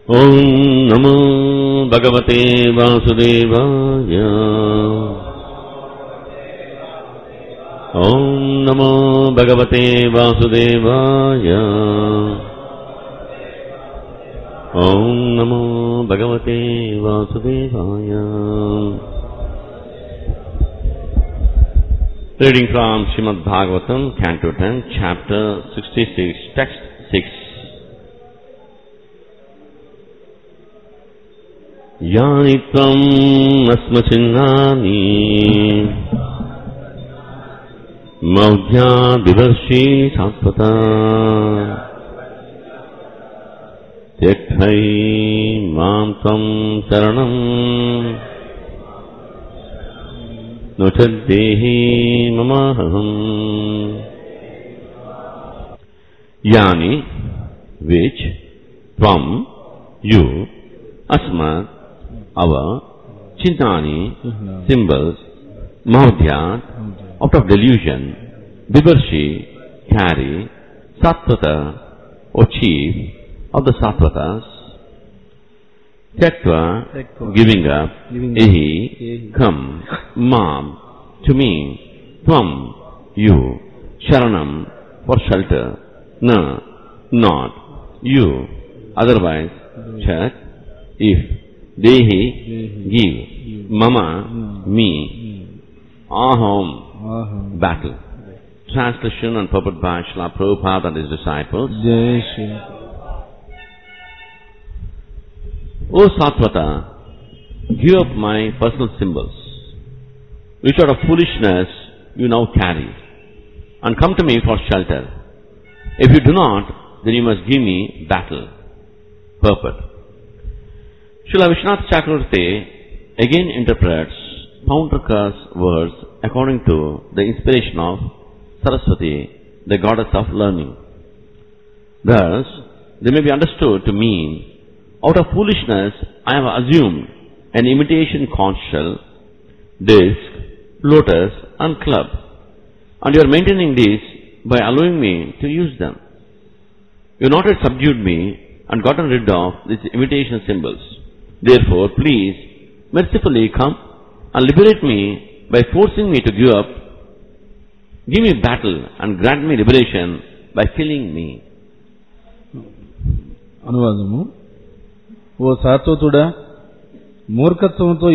Om Namo Bhagavate Vasudevaya. Om Namo Bhagavate Vasudevaya. Om Namo Bhagavate Vasudevaya. Reading from Srimad Bhagavatam, Canto 10, Chapter 66, Text 6. Yani tvam asmachinnani maudhya vivarshi satvata tyakthai mam tvam saranam nochaddehi mamaham. Yani, which, tvam, you, asmat, our, chintani, symbols, maudhyat, out of delusion, vivarshi, carry, sattvata, or chief of the sattvatas, tyaktva, giving up, ehi, come, mam, to me, tvam, you, sharanam, for shelter, na, not, you, otherwise, chat, if, dehi, give, mama, me, aham, battle. Translation and purport by Srila Prabhupada and his disciples. O Sattvata, give up my personal symbols, which out of foolishness you now carry, and come to me for shelter. If you do not, then you must give me battle. Purport. Srila Vishwanath Chakravarti again interprets Paundraka's words according to the inspiration of Saraswati, the goddess of learning. Thus, they may be understood to mean, out of foolishness I have assumed an imitation conch shell, disc, lotus and club, and you are maintaining these by allowing me to use them. You have not yet subdued me and gotten rid of these imitation symbols. Therefore, please, mercifully come and liberate me by forcing me to give up. Give me battle and grant me liberation by killing me. అనువాదము. ఓ సాత్వతుడా, మూర్ఖత్వంతో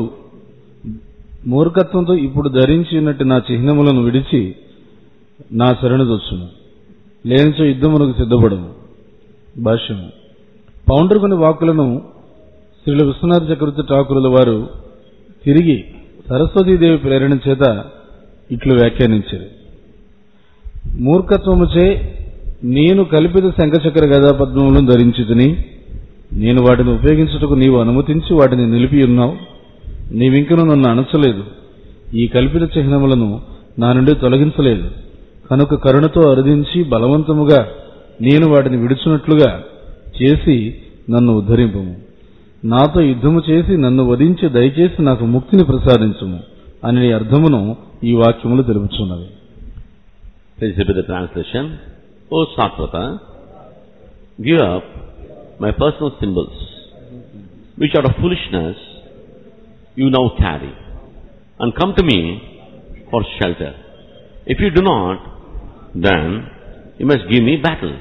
ఇప్పుడు ధరించి ఉన్నట్టు నా చిహ్నములను విడిచి నా శరణుదొచ్చును, లేనిచో యుద్ధమునకు సిద్ధపడము. భాష్యము. పౌండ్రుకుని వాక్కులను శ్రీల విశ్వనాథ చక్రవర్తి ఠాకూరుల వారు తిరిగి సరస్వతీదేవి ప్రేరణ చేత ఇట్లు వ్యాఖ్యానించారు. మూర్ఖత్వముచే నేను కల్పిత శంఖచక్ర గదాపద్మములను ధరించుతుని, నేను వాటిని ఉపయోగించుటకు నీవు అనుమతించి వాటిని నిలిపి ఉన్నావు. నీవింకను నన్ను అణచలేదు, ఈ కల్పిత చిహ్నములను నా నుండి తొలగించలేదు. కనుక కరుణతో అరుదించి బలవంతముగా నేను వాటిని విడుచున్నట్లుగా చేసి నన్ను ఉద్ధరింపుము. నాతో యుద్ధము చేసి నన్ను వధించి దయచేసి నాకు ముక్తిని ప్రసాదించుము అనే అర్థమును ఈ వాక్యములు తెలుపుచున్నవి. Please repeat the translation. O Sattvata, give up my personal symbols, which out of foolishness you now carry, and come to me for shelter. If you do not, then you must give me battle.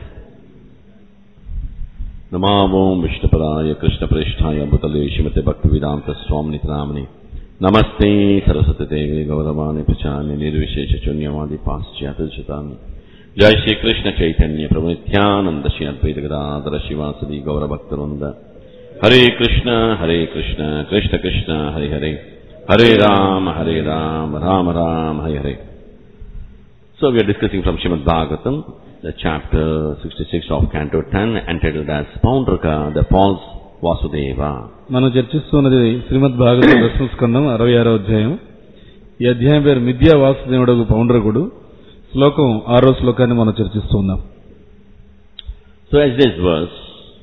Namo Vishnupadaya Krishna Prishthaya Bhutale Srimate Bhaktivedanta Swami Nityanamani Namaste Saraswati Devi Gauravani Pachani Nirvishesha Chunyavadi Paschyata Chitami Jai Shri Krishna Chaitanya Prabhu Nityananda Shri Advaita Gadadhara Shivasadi Gaura Bhaktarunda Hare Krishna Krishna Krishna Hare Hare Hare Rama Rama Rama Hare Hare. So we are discussing from Srimad Bhagavatam, the chapter 66 of Canto 10, entitled as Paundraka, the false Vasudeva. మనం చర్చిస్తున్నది శ్రీమద్ భాగవతం 10వ స్కందం 66వ అధ్యాయం. ఈ అధ్యాయం పేరు మిథ్యా వాసుదేవుడు పౌండ్రకుడు. శ్లోకం 6వ శ్లోకాన్ని మనం చర్చిస్తున్నాం. So as this verse,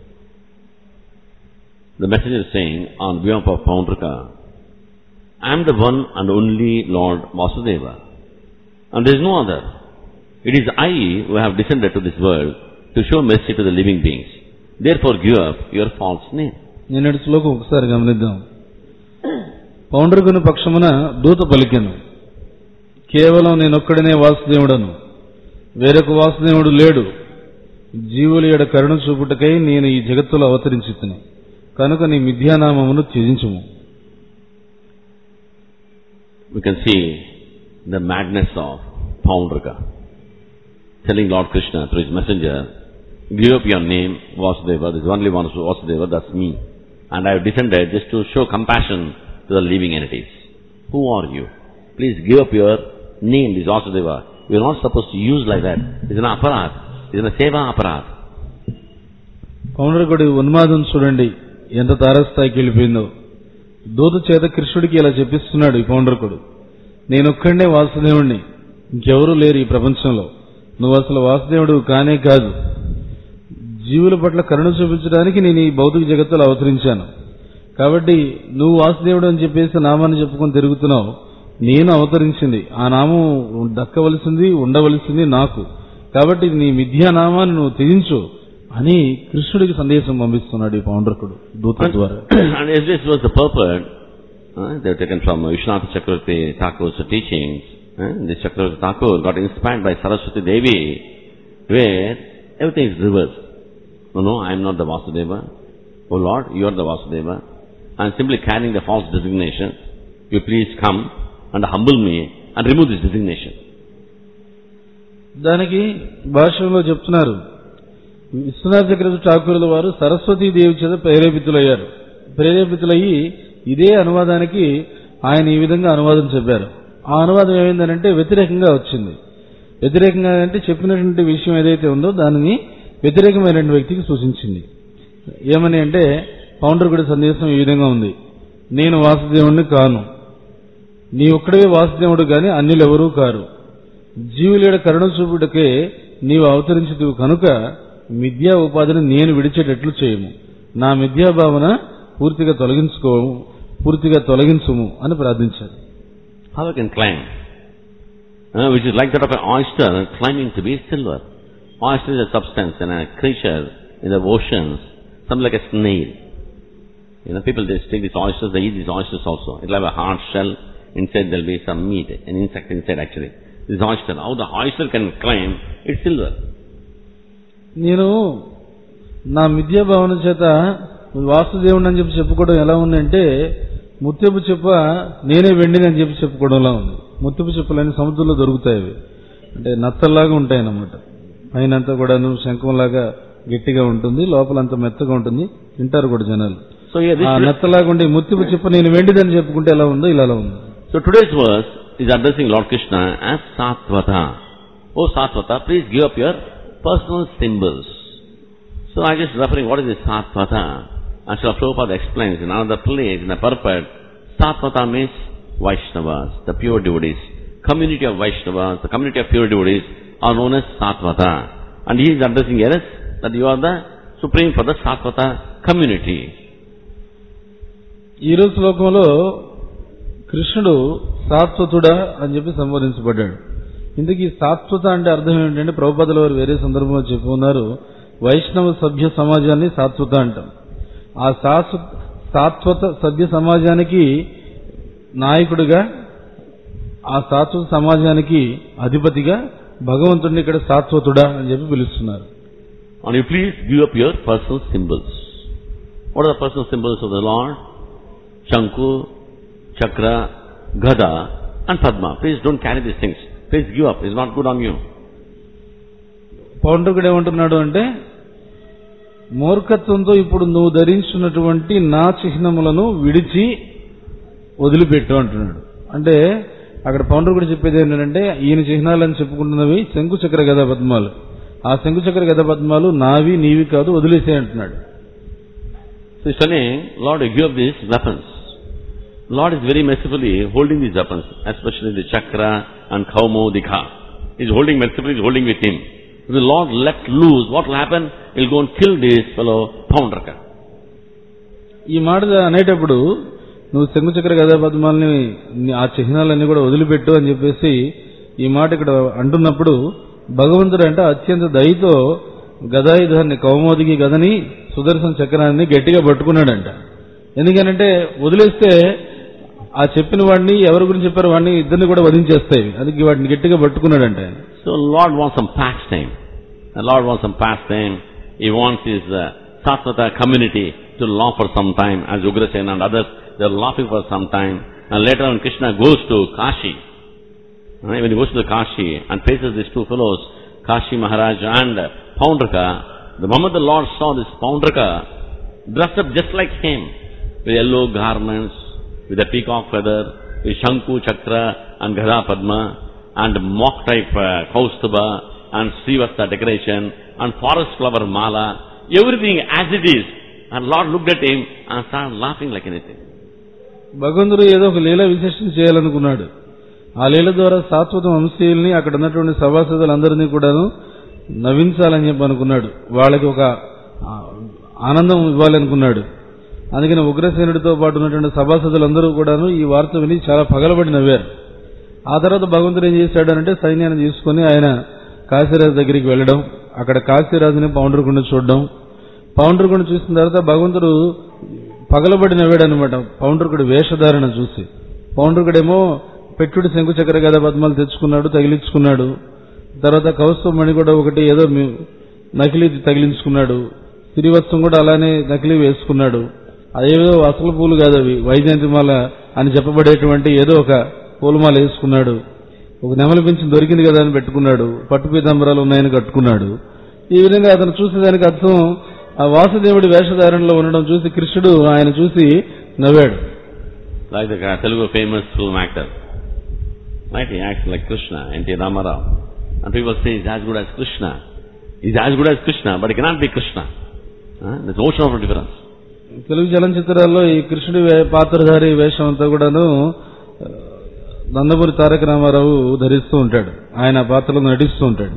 the message is saying on behalf of Paundraka, I am the one and only Lord Vasudeva, and there is no other. It is I who have descended to this world to show mercy to the living beings. Therefore give up your false name. నిన్నటి శ్లోకం ఒకసారి గమనిద్దాం. పౌండ్రకుని పక్షమున దూత పలికెను, కేవలం నేనొక్కడనే వాసుదేవుడను, వేరొక వాసుదేవుడు లేడు. జీవుల ఎడ కరుణ చూపుటకై నేను ఈ జగత్తులో అవతరించితిని, కనుక నీ మిథ్యానామమును త్యజించుము. We can see the madness of Paundraka, telling Lord Krishna through his messenger, give up your name, Vasudeva, there is only one Vasudeva, that's me. And I have descended just to show compassion to the living entities. Who are you? Please give up your name, this Vasudeva. You are not supposed to use like that. It's an aparat. It's a seva aparat. పౌండ్రకుడి ఉన్మాదం చూడండి ఎంత తారస్థాయికి వెళ్ళిపోయిందో. దూత చేత కృష్ణుడికి ఇలా చెప్పిస్తున్నాడు ఈ పౌండ్రకుడు, నేనొక్కడే వాసుదేవుణ్ణి, ఇంకెవరూ లేరు ఈ ప్రపంచంలో, నువ్వు అసలు వాసుదేవుడు కానే కాదు. జీవుల పట్ల కరుణ చూపించడానికి నేను ఈ భౌతిక జగత్తులో అవతరించాను. కాబట్టి నువ్వు వాసుదేవుడు అని చెప్పేసి నామాన్ని చెప్పుకొని తిరుగుతున్నావు. నేను అవతరించింది, ఆ నామం దక్కవలసింది ఉండవలసింది నాకు. కాబట్టి నీ మిథ్యానామాన్ని నువ్వు త్యజించు అని కృష్ణుడికి సందేశం పంపిస్తున్నాడు ఈ పౌండ్రకుడు దూత ద్వారా. And as this was the purport, they were taken from Vishwanath Chakravarti Thakur's teachings. This Chakravarti Thakur got inspired by Saraswati Devi, where everything is reversed. No, I am not the Vasudeva. Oh Lord, you are the Vasudeva. I am simply carrying the false designation. You please come and humble me and remove this designation. దానికి భాషలో చెప్తున్నారు, విశ్వనాథ చక్రవర్తి ఠాకూరుల వారు సరస్వతీదేవి చేత ప్రేరేపితులయ్యి ఇదే అనువాదానికి ఆయన ఈ విధంగా అనువాదం చెప్పారు. ఆ అనువాదం ఏమైందనంటే వ్యతిరేకంగా వచ్చింది. వ్యతిరేకంగా అంటే చెప్పినటువంటి విషయం ఏదైతే ఉందో దానిని వ్యతిరేకమైనటువంటి వ్యక్తికి సూచించింది. ఏమని అంటే పౌండ్రకుడి సందేశం ఈ విధంగా ఉంది, నేను వాసుదేవుణ్ణి కాను, నీ ఒక్కడే వాసుదేవుడు గాని అన్యులెవరూ కారు. జీవులేడ కరుణ చూపుటకే నీవు అవతరించితివి కనుక మిథ్యా ఉపాధిని నేను విడిచేటట్లు చేయము, నా మిథ్యాభావన పూర్తిగా తొలగించుము అని ప్రార్థించారు. How I can climb? Which is like that of an oyster climbing to be silver. Oyster is a substance and a creature in the oceans, something like a snail. People they take these oysters, they eat these oysters also. It will have a hard shell, inside there will be some meat, an insect inside actually. This oyster, how the oyster can climb, it's silver. నేను నా మిథ్యాభావన చేత వాసుదేవుడు అని చెప్పి చెప్పుకోవడం ఎలా ఉందంటే ముత్యపు చెప్ప నేనే వెండిని అని చెప్పి చెప్పుకోవడంలా ఉంది. ముత్యపు చెప్పులన్నీ సముద్రంలో దొరుకుతాయి, అంటే నత్తల్లాగా ఉంటాయి అన్నమాట. పైనంతా కూడా శంఖంలాగా గట్టిగా ఉంటుంది, లోపలంతా మెత్తగా ఉంటుంది, తింటారు కూడా జనాలు. నత్తలాగా ఉండే ముత్యపు చెప్ప నేను వెండిదని చెప్పుకుంటే ఎలా ఉందో ఇలా ఉంది. So today's verse is addressing Lord Krishna as Satvata. Oh Satvata, please give up your personal symbols. So I just referring what is this Satvata. And Srila Prabhupada explains in another place, in a purport, Satvata means Vaishnavas, the pure devotees. Community of Vaishnavas, the community of pure devotees are known as Satvata. And he is addressing us that you are the supreme for the Satvata community. ఈ రోజు శ్లోకంలో కృష్ణుడు సాత్వతుడా అని చెప్పి సంబోధించబడ్డాడు. ఇందుకు ఈ సాత్వత అంటే అర్థం ఏంటంటే ప్రభుపాదుల వారు వేరే సందర్భంలో చెప్పుకున్నారు, వైష్ణవ సభ్య సమాజాన్ని సాత్వత అంటాం. ఆ సాత్వత సభ్య సమాజానికి నాయకుడిగా, ఆ సాత్వత సమాజానికి అధిపతిగా భగవంతుడిని ఇక్కడ సాత్వతుడా అని చెప్పి పిలుస్తున్నారు. And you please give up your personal symbols. What are the personal symbols of the Lord? Shanku, Chakra, Gada and Padma. Please don't carry these things. Please give up. It's not good on you. పౌండ్రకుడు ఏమంటున్నాడు అంటే మూర్ఖత్వంతో ఇప్పుడు నువ్వు ధరించున్నటువంటి నా చిహ్నములను విడిచి వదిలిపెట్టు అంటున్నాడు. అంటే అక్కడ పౌండ్రకుడు చెప్పేది ఏంటంటే ఈయన చిహ్నాలని చెప్పుకుంటున్నవి శంకుచక్ర గదా పద్మాలు. ఆ శంకుచక్ర గదా పద్మాలు నావి నీవి కాదు, వదిలేసే అంటున్నాడు. So he's telling, Lord, you give up these weapons. Lord is very mercifully holding these weapons, especially the chakra and kaumodika. He's holding mercifully, he's holding with him. If the Lord let loose, what will happen? He'll go and kill this fellow Paundraka. ఈ మాట అనేటప్పుడు నువ్వు శంకుచక్ర గదా పద్మాలని ఆ చిహ్నాలన్నీ కూడా వదిలిపెట్టు అని చెప్పేసి ఈ మాట ఇక్కడ అంటున్నప్పుడు భగవంతుడు అంటే అత్యంత దయతో గదాయుధాన్ని కౌమోదికి గదని సుదర్శన చక్రాన్ని గట్టిగా పట్టుకున్నాడంట. ఎందుకనంటే వదిలేస్తే ఆ చెప్పిన వాడిని ఎవరి గురించి చెప్పారో వాడిని ఇద్దరిని కూడా వధించేస్తాయి. అందుకే వాటిని గట్టిగా పట్టుకున్నాడంట ఆయన. So Lord wants some pastime. The Lord wants some pastime. He wants his Satvata community to laugh for some time, as Ugrasena and others, they are laughing for some time. And later on Krishna goes to Kashi. When he goes to the Kashi and faces these two fellows, Kashi Maharaj and Paundraka, the moment the Lord saw this Paundraka dressed up just like him, with yellow garments, with a peacock feather, with Shanku, Chakra and Gada Padma, and mock type Kaustuba, and Srivasta decoration, and forest flower mala, everything as it is. And Lord looked at him and started laughing like anything. భగవంతుడు ఏదో ఒక లీల విశేషం చేయాలనుకున్నాడు. ఆ లీల ద్వారా సాత్వత వంశీయుల్ని అక్కడ ఉన్నటువంటి సభాసదులందరినీ కూడాను నవ్వించాలని చెప్పి అనుకున్నాడు. వాళ్ళకి ఒక ఆనందం ఇవ్వాలనుకున్నాడు. అందుకని ఉగ్రసేనుడితో పాటు ఉన్నటువంటి సభాసదులందరూ కూడాను ఈ వార్త విని చాలా పగలబడి నవ్వారు. ఆ తర్వాత భగవంతుడు ఏం చేశాడనంటే సైన్యాన్ని తీసుకుని ఆయన కాశీరాజు దగ్గరికి వెళ్ళడం, అక్కడ కాశీరాజుని పౌండ్రకుండ చూడడం. పౌండ్రకుండ చూసిన తర్వాత భగవంతుడు పగలబడి నవ్వాడనమాట పౌండ్రకుడి వేషధారణ చూసి. పౌండ్రకుడేమో పెట్టుడి శంకుచక్ర గద పద్మాలు తెచ్చుకున్నాడు, తగిలించుకున్నాడు. తర్వాత కౌస్తుభమణి కూడా ఒకటి ఏదో నకిలీ తగిలించుకున్నాడు. శ్రీవత్సం కూడా అలానే నకిలీ వేసుకున్నాడు. అదేదో అసలు పూలు కాదు అవి, వైజయంతిమాల అని చెప్పబడేటువంటి ఏదో ఒక పూలమాల వేసుకున్నాడు. ఒక నెమలి పింఛన్ దొరికింది కదా అని పెట్టుకున్నాడు. పట్టు పీతాంబరాలు ఉన్నాయని కట్టుకున్నాడు. ఈ విధంగా అతను చూసేదానికి అర్థం ఆ వాసుదేవుడి వేషధారణలో ఉండడం చూసి కృష్ణుడు ఆయన చూసి నవ్వాడు. Like the Telugu famous film actor, right? He acts like Krishna, N.T. Ramarao, and people say he's as good as Krishna. He's as good as Krishna, but he cannot be Krishna. There's ocean of difference. Telugu చలనచిత్రాల్లో ఈ కృష్ణుడి పాత్రధారి వేషం అంతా కూడాను నందమూరి తారక రామారావు ధరిస్తూ ఉంటాడు. ఆయన ఆ పాత్రలో నటిస్తూ ఉంటాడు.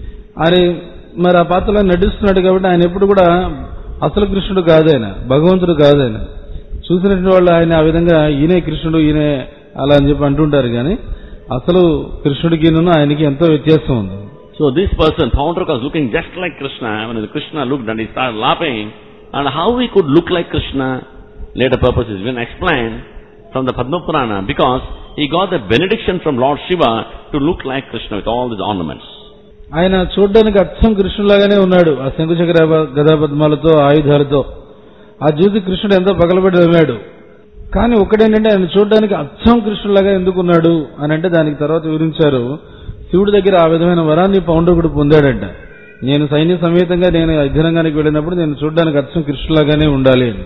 మరి ఆ పాత్రలో నటిస్తున్నాడు కాబట్టి ఆయన ఎప్పుడు కూడా అసలు కృష్ణుడు కాదైన, భగవంతుడు కాదైన. చూసినటువంటి వాళ్ళు ఆయన ఆ విధంగా ఈయనే కృష్ణుడు, ఈయనే అలా అని చెప్పి అంటుంటారు. కానీ అసలు కృష్ణుడికి ఆయనకి ఎంతో వ్యత్యాసం ఉంది. So this person, Paundraka, was looking just like Krishna. When Krishna looked and he started laughing, and how he could look like Krishna, later purpose is been explained from the Padma Purana, because he got the benediction from Lord Shiva to look like Krishna with all these ornaments. ఆయన చూడ్డానికి అచ్చం కృష్ణులాగానే ఉన్నాడు, ఆ శంకుచక్ర గదా పద్మాలతో ఆయుధాలతో. ఆ చూసి కృష్ణుడు ఎంతో పగలబడి నవ్వాడు. కానీ ఒక్కడేంటంటే ఆయన చూడ్డానికి అచ్చం కృష్ణులాగా ఎందుకున్నాడు అని అంటే దానికి తర్వాత వివరించారు. శివుడి దగ్గర ఆ విధమైన వరాన్ని పౌండ్రకుడు పొందాడంట. నేను సైన్య సమేతంగా నేను యుద్ధరంగానికి వెళ్ళినప్పుడు నేను చూడ్డానికి అచ్చం కృష్ణులాగానే ఉండాలి అని.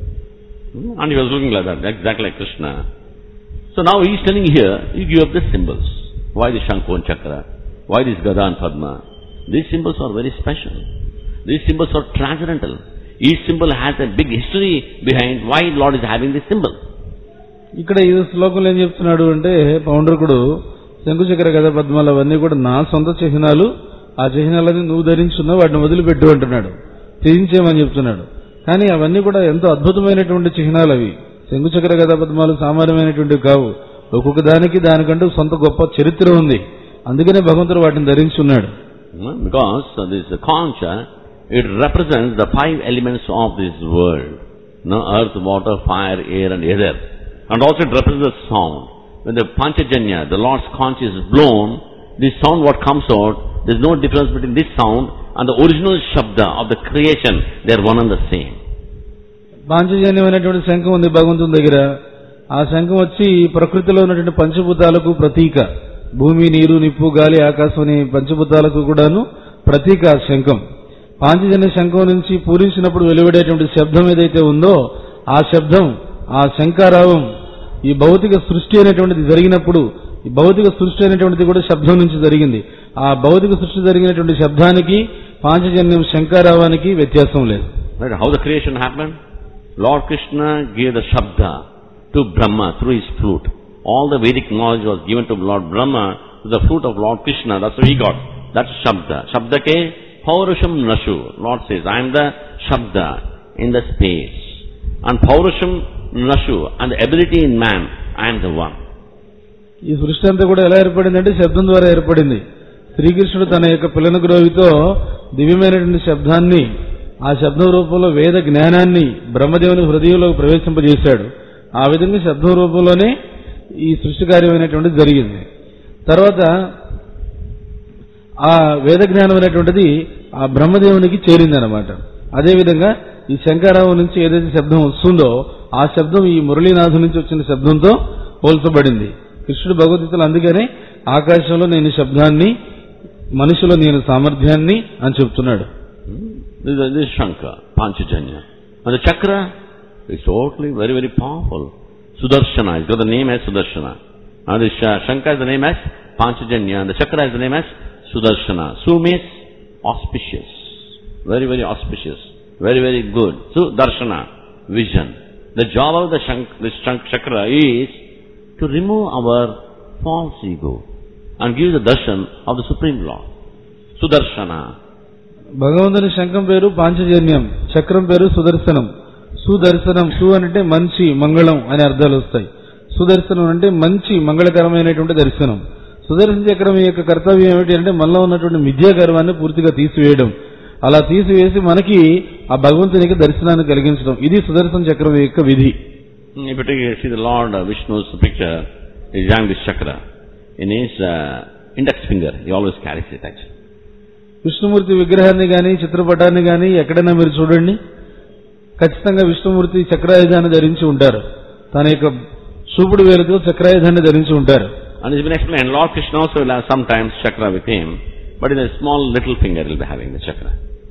And he was looking like that, exactly like Krishna. So now he is telling here, you give up the symbols. Why the Shanku and Chakra? Why this Gada and Padma? These symbols are very special. These symbols are transcendental. Each symbol has a big history behind why Lord is having this symbol. ఇక్కడ ఈ శ్లోకంలో ఏం చెప్తున్నాడు అంటే పౌండ్రకుడు శంకుచక్ర గద పద్మాలు అవన్నీ కూడా నా సొంత చిహ్నాలు, ఆ చిహ్నాలని నువ్వు ధరించున్నావు, వాటిని వదిలిపెట్టు అంటున్నాడు, త్యజించేమని చెప్తున్నాడు. కానీ అవన్నీ కూడా ఎంతో అద్భుతమైనటువంటి చిహ్నాలు. అవి శంకుచక్ర గద పద్మాలు సామాన్యమైనటువంటివి కావు. ఒక్కొక్క దానికి దానికంటూ సొంత గొప్ప చరిత్ర ఉంది. అందుకనే భగవంతుడు వాటిని ధరించున్నాడు. Because this concha, it represents the 5 elements of this world. Earth, water, fire, air and ether. And also it represents the sound. When the Panchajanya, the Lord's conch is blown, this sound what comes out, there is no difference between this sound and the original Shabda of the creation. They are one and the same. పాంచజన్యమైనటువంటి శంఖం ఉంది భగవంతుని దగ్గర. ఆ శంఖం వచ్చి ప్రకృతిలో ఉన్నటువంటి పంచభూతాలకు ప్రతీక. భూమి, నీరు, నిప్పు, గాలి, ఆకాశం అనే పంచభూతాలకు కూడాను ప్రతీక శంఖం. పాంచజన్య శంఖం నుంచి పూరించినప్పుడు వెలువడేటువంటి శబ్దం ఏదైతే ఉందో ఆ శబ్దం, ఆ శంఖారావం ఈ భౌతిక సృష్టి అనేటువంటిది జరిగినప్పుడు, ఈ భౌతిక సృష్టి అనేటువంటిది కూడా శబ్దం నుంచి జరిగింది. ఆ భౌతిక సృష్టి జరిగినటువంటి శబ్దానికి పాంచజన్యం శంఖారావానికి వ్యత్యాసం లేదు. How the creation happened? Lord Krishna gave the Shabda to Brahma through his flute. All the Vedic knowledge was given to Lord Brahma through the flute of Lord Krishna. That's what he got. That's Shabda. Shabda ke Paurusham Nashu. Lord says, I am the Shabda in the space. And Paurusham Nashu, and the ability in man, I am the one. ఈ సృష్టి అంతా కూడా ఎలా ఏర్పడిందంటే శబ్దం ద్వారా ఏర్పడింది. శ్రీకృష్ణుడు తన యొక్క పిల్లన గ్రోవితో దివ్యమైనటువంటి శబ్దాన్ని ఆ శబ్దం రూపంలో వేద జ్ఞానాన్ని బ్రహ్మదేవుని హృదయంలో ప్రవేశింపజేశాడు. ఆ విధంగా శబ్దం రూపంలోనే ఈ సృష్టి కార్యమైనటువంటిది జరిగింది. తర్వాత ఆ వేద జ్ఞానం అనేటువంటిది ఆ బ్రహ్మదేవునికి చేరిందనమాట. అదేవిధంగా ఈ శంకరావు నుంచి ఏదైతే శబ్దం వస్తుందో ఆ శబ్దం ఈ మురళీనాథు నుంచి వచ్చిన శబ్దంతో పోల్చబడింది. కృష్ణుడు భగవద్గీతలో అందుకనే ఆకాశంలో నేను శబ్దాన్ని, మనిషిలో నేను సామర్థ్యాన్ని అని చెప్తున్నాడు. This is Shankha, Panchajanya. And the chakra is totally very, very powerful. Sudarshana, he's got the name as Sudarshana. And the Shankha has the name as Panchajanya, and the chakra has the name as Sudarshana. Su means auspicious. Very, very auspicious. Very, very good. Sudarshana, vision. The job of this chakra is to remove our false ego and give the darshan of the Supreme Lord. Sudarshana. భగవంతుని శంఖం పేరు పాంచజన్యం, చక్రం పేరు సుదర్శనం. సుదర్శనం, సు అంటే మంచి మంగళం అనే అర్థాలు వస్తాయి. సుదర్శనం అంటే మంచి మంగళకరమైనటువంటి దర్శనం. సుదర్శన చక్రం యొక్క కర్తవ్యం ఏమిటి అంటే మనలో ఉన్నటువంటి మిథ్యాగర్వాన్ని పూర్తిగా తీసివేయడం. అలా తీసివేసి మనకి ఆ భగవంతునికి దర్శనాన్ని కలిగించడం. ఇది సుదర్శన చక్రం యొక్క విధి. If you see the Lord Vishnu's picture, he is having this chakra in his index finger. He always carries it actually. Vishnumurthy విగ్రహాన్ని గాని చిత్రపటాన్ని గాని ఎక్కడైనా మీరు చూడండి, ఖచ్చితంగా విష్ణుమూర్తి చక్రాయుధాన్ని ధరించి ఉంటారు. తన యొక్క చూపుడు వేలుతో చక్రాయుధాన్ని ధరించి ఉంటారు. And it's been explained, Lord Krishna also will have sometimes chakra with him, but in a small little finger he will be having the chakra.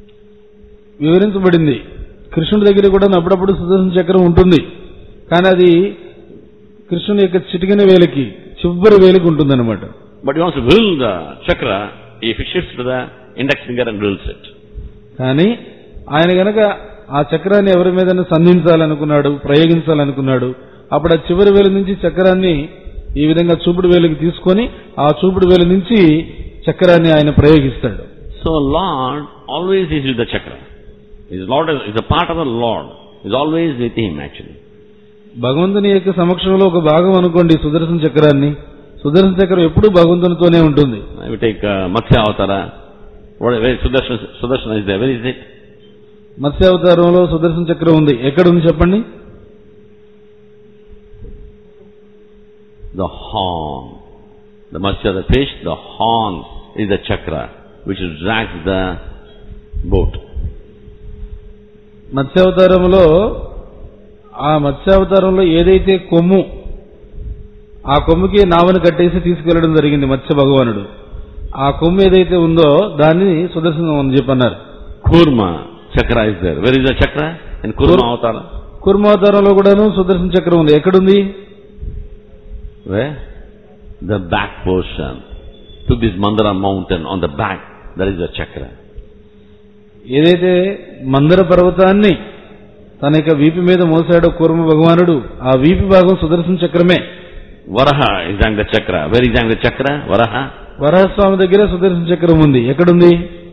వివరించబడింది, కృష్ణుడి దగ్గర కూడా అప్పుడప్పుడు సుదర్శన చక్రం ఉంటుంది, కానీ అది కృష్ణుని యొక్క చిటికిన వేలికి చివరి వేలికి ఉంటుందన్నమాట. But he wants to will the chakra, if he shifts to the index finger and wills it. కానీ ఆయన గనక ఆ చక్రాన్ని ఎవరి మీద సంధించాలనుకున్నాడు, ప్రయోగించాలనుకున్నాడు, అప్పుడు ఆ చివరి వేలు నుంచి చక్రాన్ని ఈ విధంగా చూపుడు వేలుకి తీసుకొని ఆ చూపుడు వేలు నుంచి చక్రాన్ని ఆయన ప్రయోగిస్తాడు. So Lord always is with the chakra. His Lord is a part of the Lord. Is always with him actually. భగవంతుని యొక్క సమక్షంలో ఒక భాగం అనుకోండి సుదర్శన చక్రాన్ని. సుదర్శన చక్రం ఎప్పుడూ భగవంతునితోనే ఉంటుంది. We take Matsya Avatara. Sudarshana is there. Where is it? మత్స్యావతారంలో సుదర్శన చక్రం ఉంది. ఎక్కడ ఉంది చెప్పండి? The horn. The Matsya, the fish, the horn is the chakra which drags the boat. మత్స్యావతారంలో ఆ మత్స్యావతారంలో ఏదైతే కొమ్ము, ఆ కొమ్ముకి నావను కట్టేసి తీసుకెళ్లడం జరిగింది మత్స్య భగవానుడు. ఆ కొమ్ము ఏదైతే ఉందో దాన్ని సుదర్శనం అని చెప్పన్నారు. Kurma chakra is there. Where is the chakra? In Kurma Avatara. కుర్మ అవతారంలో కూడాను సుదర్శన చక్రం ఉంది. ఎక్కడుంది? Where? The back portion. Took this Mandara mountain on the back. That is the chakra. ఏదైతే మందర పర్వతాన్ని తన యొక్క వీపు మీద మోసాడో కూర్మ భగవానుడు, ఆ వీపు భాగం సుదర్శన చక్రమే. Varaha is having the chakra. Where is having the chakra? Varaha. Varahaswamy దగ్గర సుదర్శన చక్రం ఉంది. ఎక్కడుంది?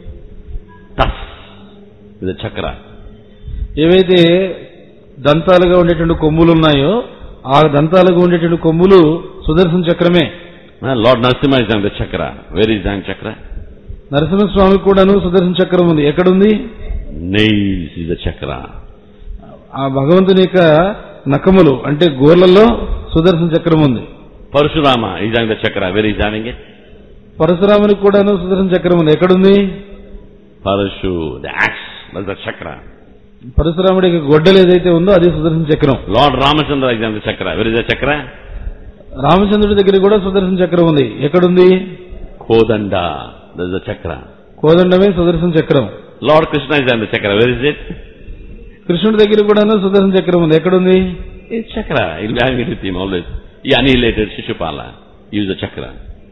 Tas is the chakra. ఏవైతే దంతాలుగా ఉండేటువంటి కొమ్ములు ఉన్నాయో ఆ దంతాలుగా ఉండేటువంటి కొమ్ములు సుదర్శన చక్రమే. Lord Narasimha is having the chakra. Where is having chakra? నరసింహస్వామికి కూడాను సుదర్శన చక్రం ఉంది. ఎక్కడుంది? Nails is the chakra. ఆ భగవంతుని యొక్క నఖములు అంటే గోర్లలో సుదర్శన చక్రం ఉంది. Parashurama is having the chakra. Where is having it? పరశురామునికి కూడాను సుదర్శన చక్రం ఉంది. ఎక్కడుంది? Parashu, the axe, that's the chakra. పరశురాముడికి గొడ్డలు ఏదైతే ఉందో అది సుదర్శన చక్రం. Lord Ramachandra is having the chakra. Where is the chakra? రామచంద్రుడి దగ్గర కూడా సుదర్శన చక్రం ఉంది. ఎక్కడుంది? Kodanda, that's the chakra. కోదండమే సుదర్శన చక్రం. Lord Krishna is having the chakra. Where is it? కృష్ణుడి దగ్గర కూడాను సుదర్శన చక్రం ఉంది. ఎక్కడుంది? It's chakra. He'll be having it with him always. He annihilated Shishupala. Use the chakra.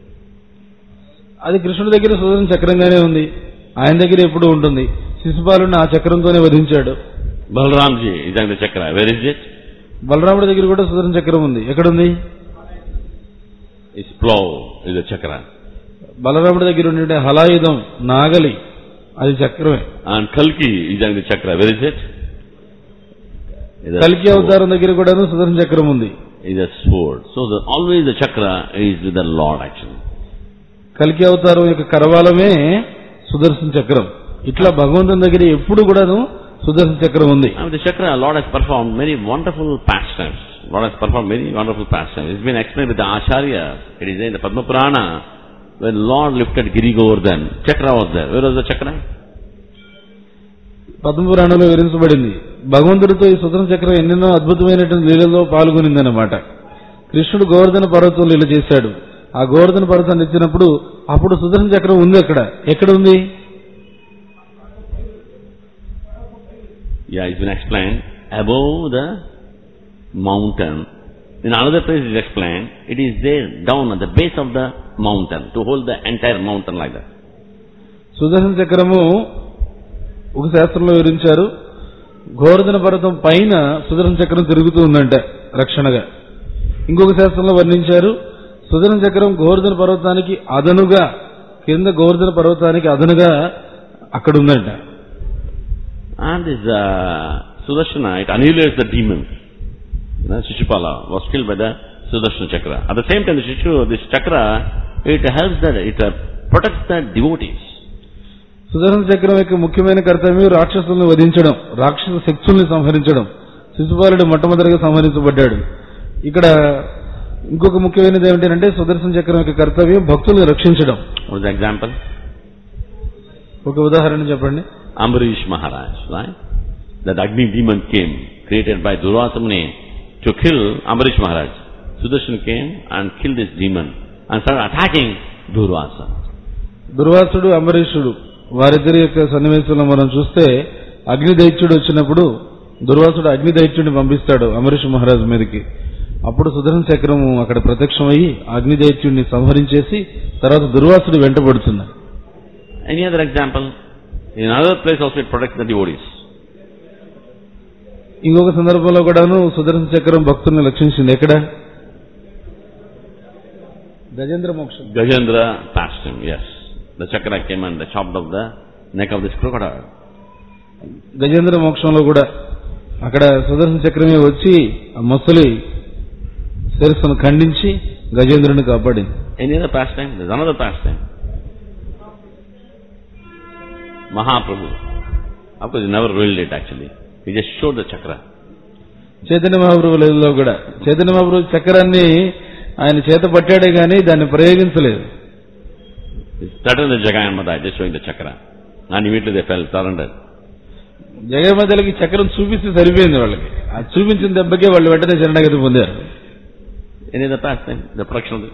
అది కృష్ణుడి దగ్గర సుదర్శన చక్రంగానే ఉంది. ఆయన దగ్గర ఎప్పుడూ ఉంటుంది. శిశుపాలుని ఆ చక్రంతోనే వధించాడు. Balramji is having the chakra. Where is it? బలరాముడి దగ్గర కూడా సుదర్శన చక్రం ఉంది. ఎక్కడుంది? It's plow is the chakra. బలరాముడి దగ్గర ఉండే హలాయుధం నాగలి అది చక్రమే. And Kalki is having the chakra. Where is it? కల్కి అవతారం దగ్గర కూడాను సుదర్శన చక్రం ఉంది. Is a sword. So always the chakra is with the Lord actually. కల్కి అవతారం యొక్క కరవాలమే సుదర్శన చక్రం. ఇట్లా భగవంతుని దగ్గర ఎప్పుడు కూడాను సుదర్శన చక్రం ఉంది. And the chakra, Lord has performed many wonderful pastimes. Lord has performed many wonderful pastimes. It's been explained with the Acharya. It is in the Padma Purana, when Lord lifted Giri Govardhan, chakra was there. Where was the chakra? పద్మపురాణంలో వివరించబడింది. భగవంతుడితో ఈ సుదర్శన చక్రం ఎన్నెన్నో అద్భుతమైనటువంటి లీలలో పాల్గొనిందన్నమాట. కృష్ణుడు గోవర్ధన పర్వతం లీల చేశాడు. ఆ గోవర్ధన పర్వతాన్ని ఇచ్చినప్పుడు అప్పుడు సుదర్శన చక్రం ఉంది. ఎక్కడ ఉంది? Yeah, it's been explained above the mountain. In another place it is explained, it is there down at the base of the mountain to hold the entire mountain like that. సుదర్శన చక్రము ఒక శాస్త్రంలో వివరించారు. గోవర్ధన పర్వతం పైన సుదర్శన చక్రం తిరుగుతూ ఉందంట రక్షణగా. ఇంకొక శాస్త్రంలో వర్ణించారు సుదర్శన చక్రం గోవర్ధన పర్వతానికి అదనుగా, కింద గోవర్ధన పర్వతానికి అదనుగా అక్కడ ఉందంట. And this Sudarshana, it annihilates the demons. Shishupala was killed by the Sudarshana chakra. At the same time, this chakra, it helps that, it protects the devotees. సుదర్శన చక్రం యొక్క ముఖ్యమైన కర్తవ్యం రాక్షసులను వధించడం, రాక్షస శక్తుల్ని సంహరించడం. శిశుపాలుడు మొట్టమొదటిగా సంహరించబడ్డాడు. ఇక్కడ ఇంకొక ముఖ్యమైనది ఏమిటంటే సుదర్శన చక్రం యొక్క కర్తవ్యం భక్తులను రక్షించడం. What is the example? ఒక ఉదాహరణ చెప్పండి. Ambarish Maharaj, right? That Agni demon came, created by Durvasa Muni to kill Ambarish Maharaj. Sudarshan came and killed this demon and started attacking Durvasa. దుర్వాసుడు అంబరీషుడు వారిద్దరి యొక్క సన్నివేశంలో మనం చూస్తే అగ్ని దైత్యుడు వచ్చినప్పుడు దుర్వాసుడు అగ్ని దైత్యుడిని పంపిస్తాడు అంబరీష్ మహారాజు మీదకి. అప్పుడు సుదర్శన చక్రము అక్కడ ప్రత్యక్షమయ్యి అగ్ని దైత్యుడిని సంహరించేసి తర్వాత దుర్వాసుడు వెంటబడుతున్నాడు. Any other example? In another place also it protects the devotees. ఇంకొక సందర్భంలో కూడాను సుదర్శన చక్రం భక్తుల్ని రక్షించింది. ఎక్కడ? గజేంద్ర మోక్షం. Gajendra passed him, yes. The chakra came and chopped off the neck of this crocodile. Gajendra మోక్షంలో కూడా అక్కడ సుదర్శన చక్రమే వచ్చి ఆ మొసలి శిరస్సును ఖండించి గజేంద్రుని కాపాడింది. Any other pastime? There's another pastime. Mahaprabhu. Of course, he never willed it actually. He just showed the chakra. Chaitanya Mahaprabhu లీలలో కూడా చైతన్య మహాప్రభు చక్రాన్ని ఆయన చేత పట్టాడే గాని దాన్ని ప్రయోగించలేదు. He started the Jagayamadai just showing the chakra. And immediately they fell, surrendered. జగన్మాతలకి చక్రం చూపిస్తే సరిపోయింది వాళ్ళకి. ఆ చూపించిన దెబ్బకే వాళ్ళు వెంటనే శరణాగతి పొందారు. Any other pastime? The protection of the...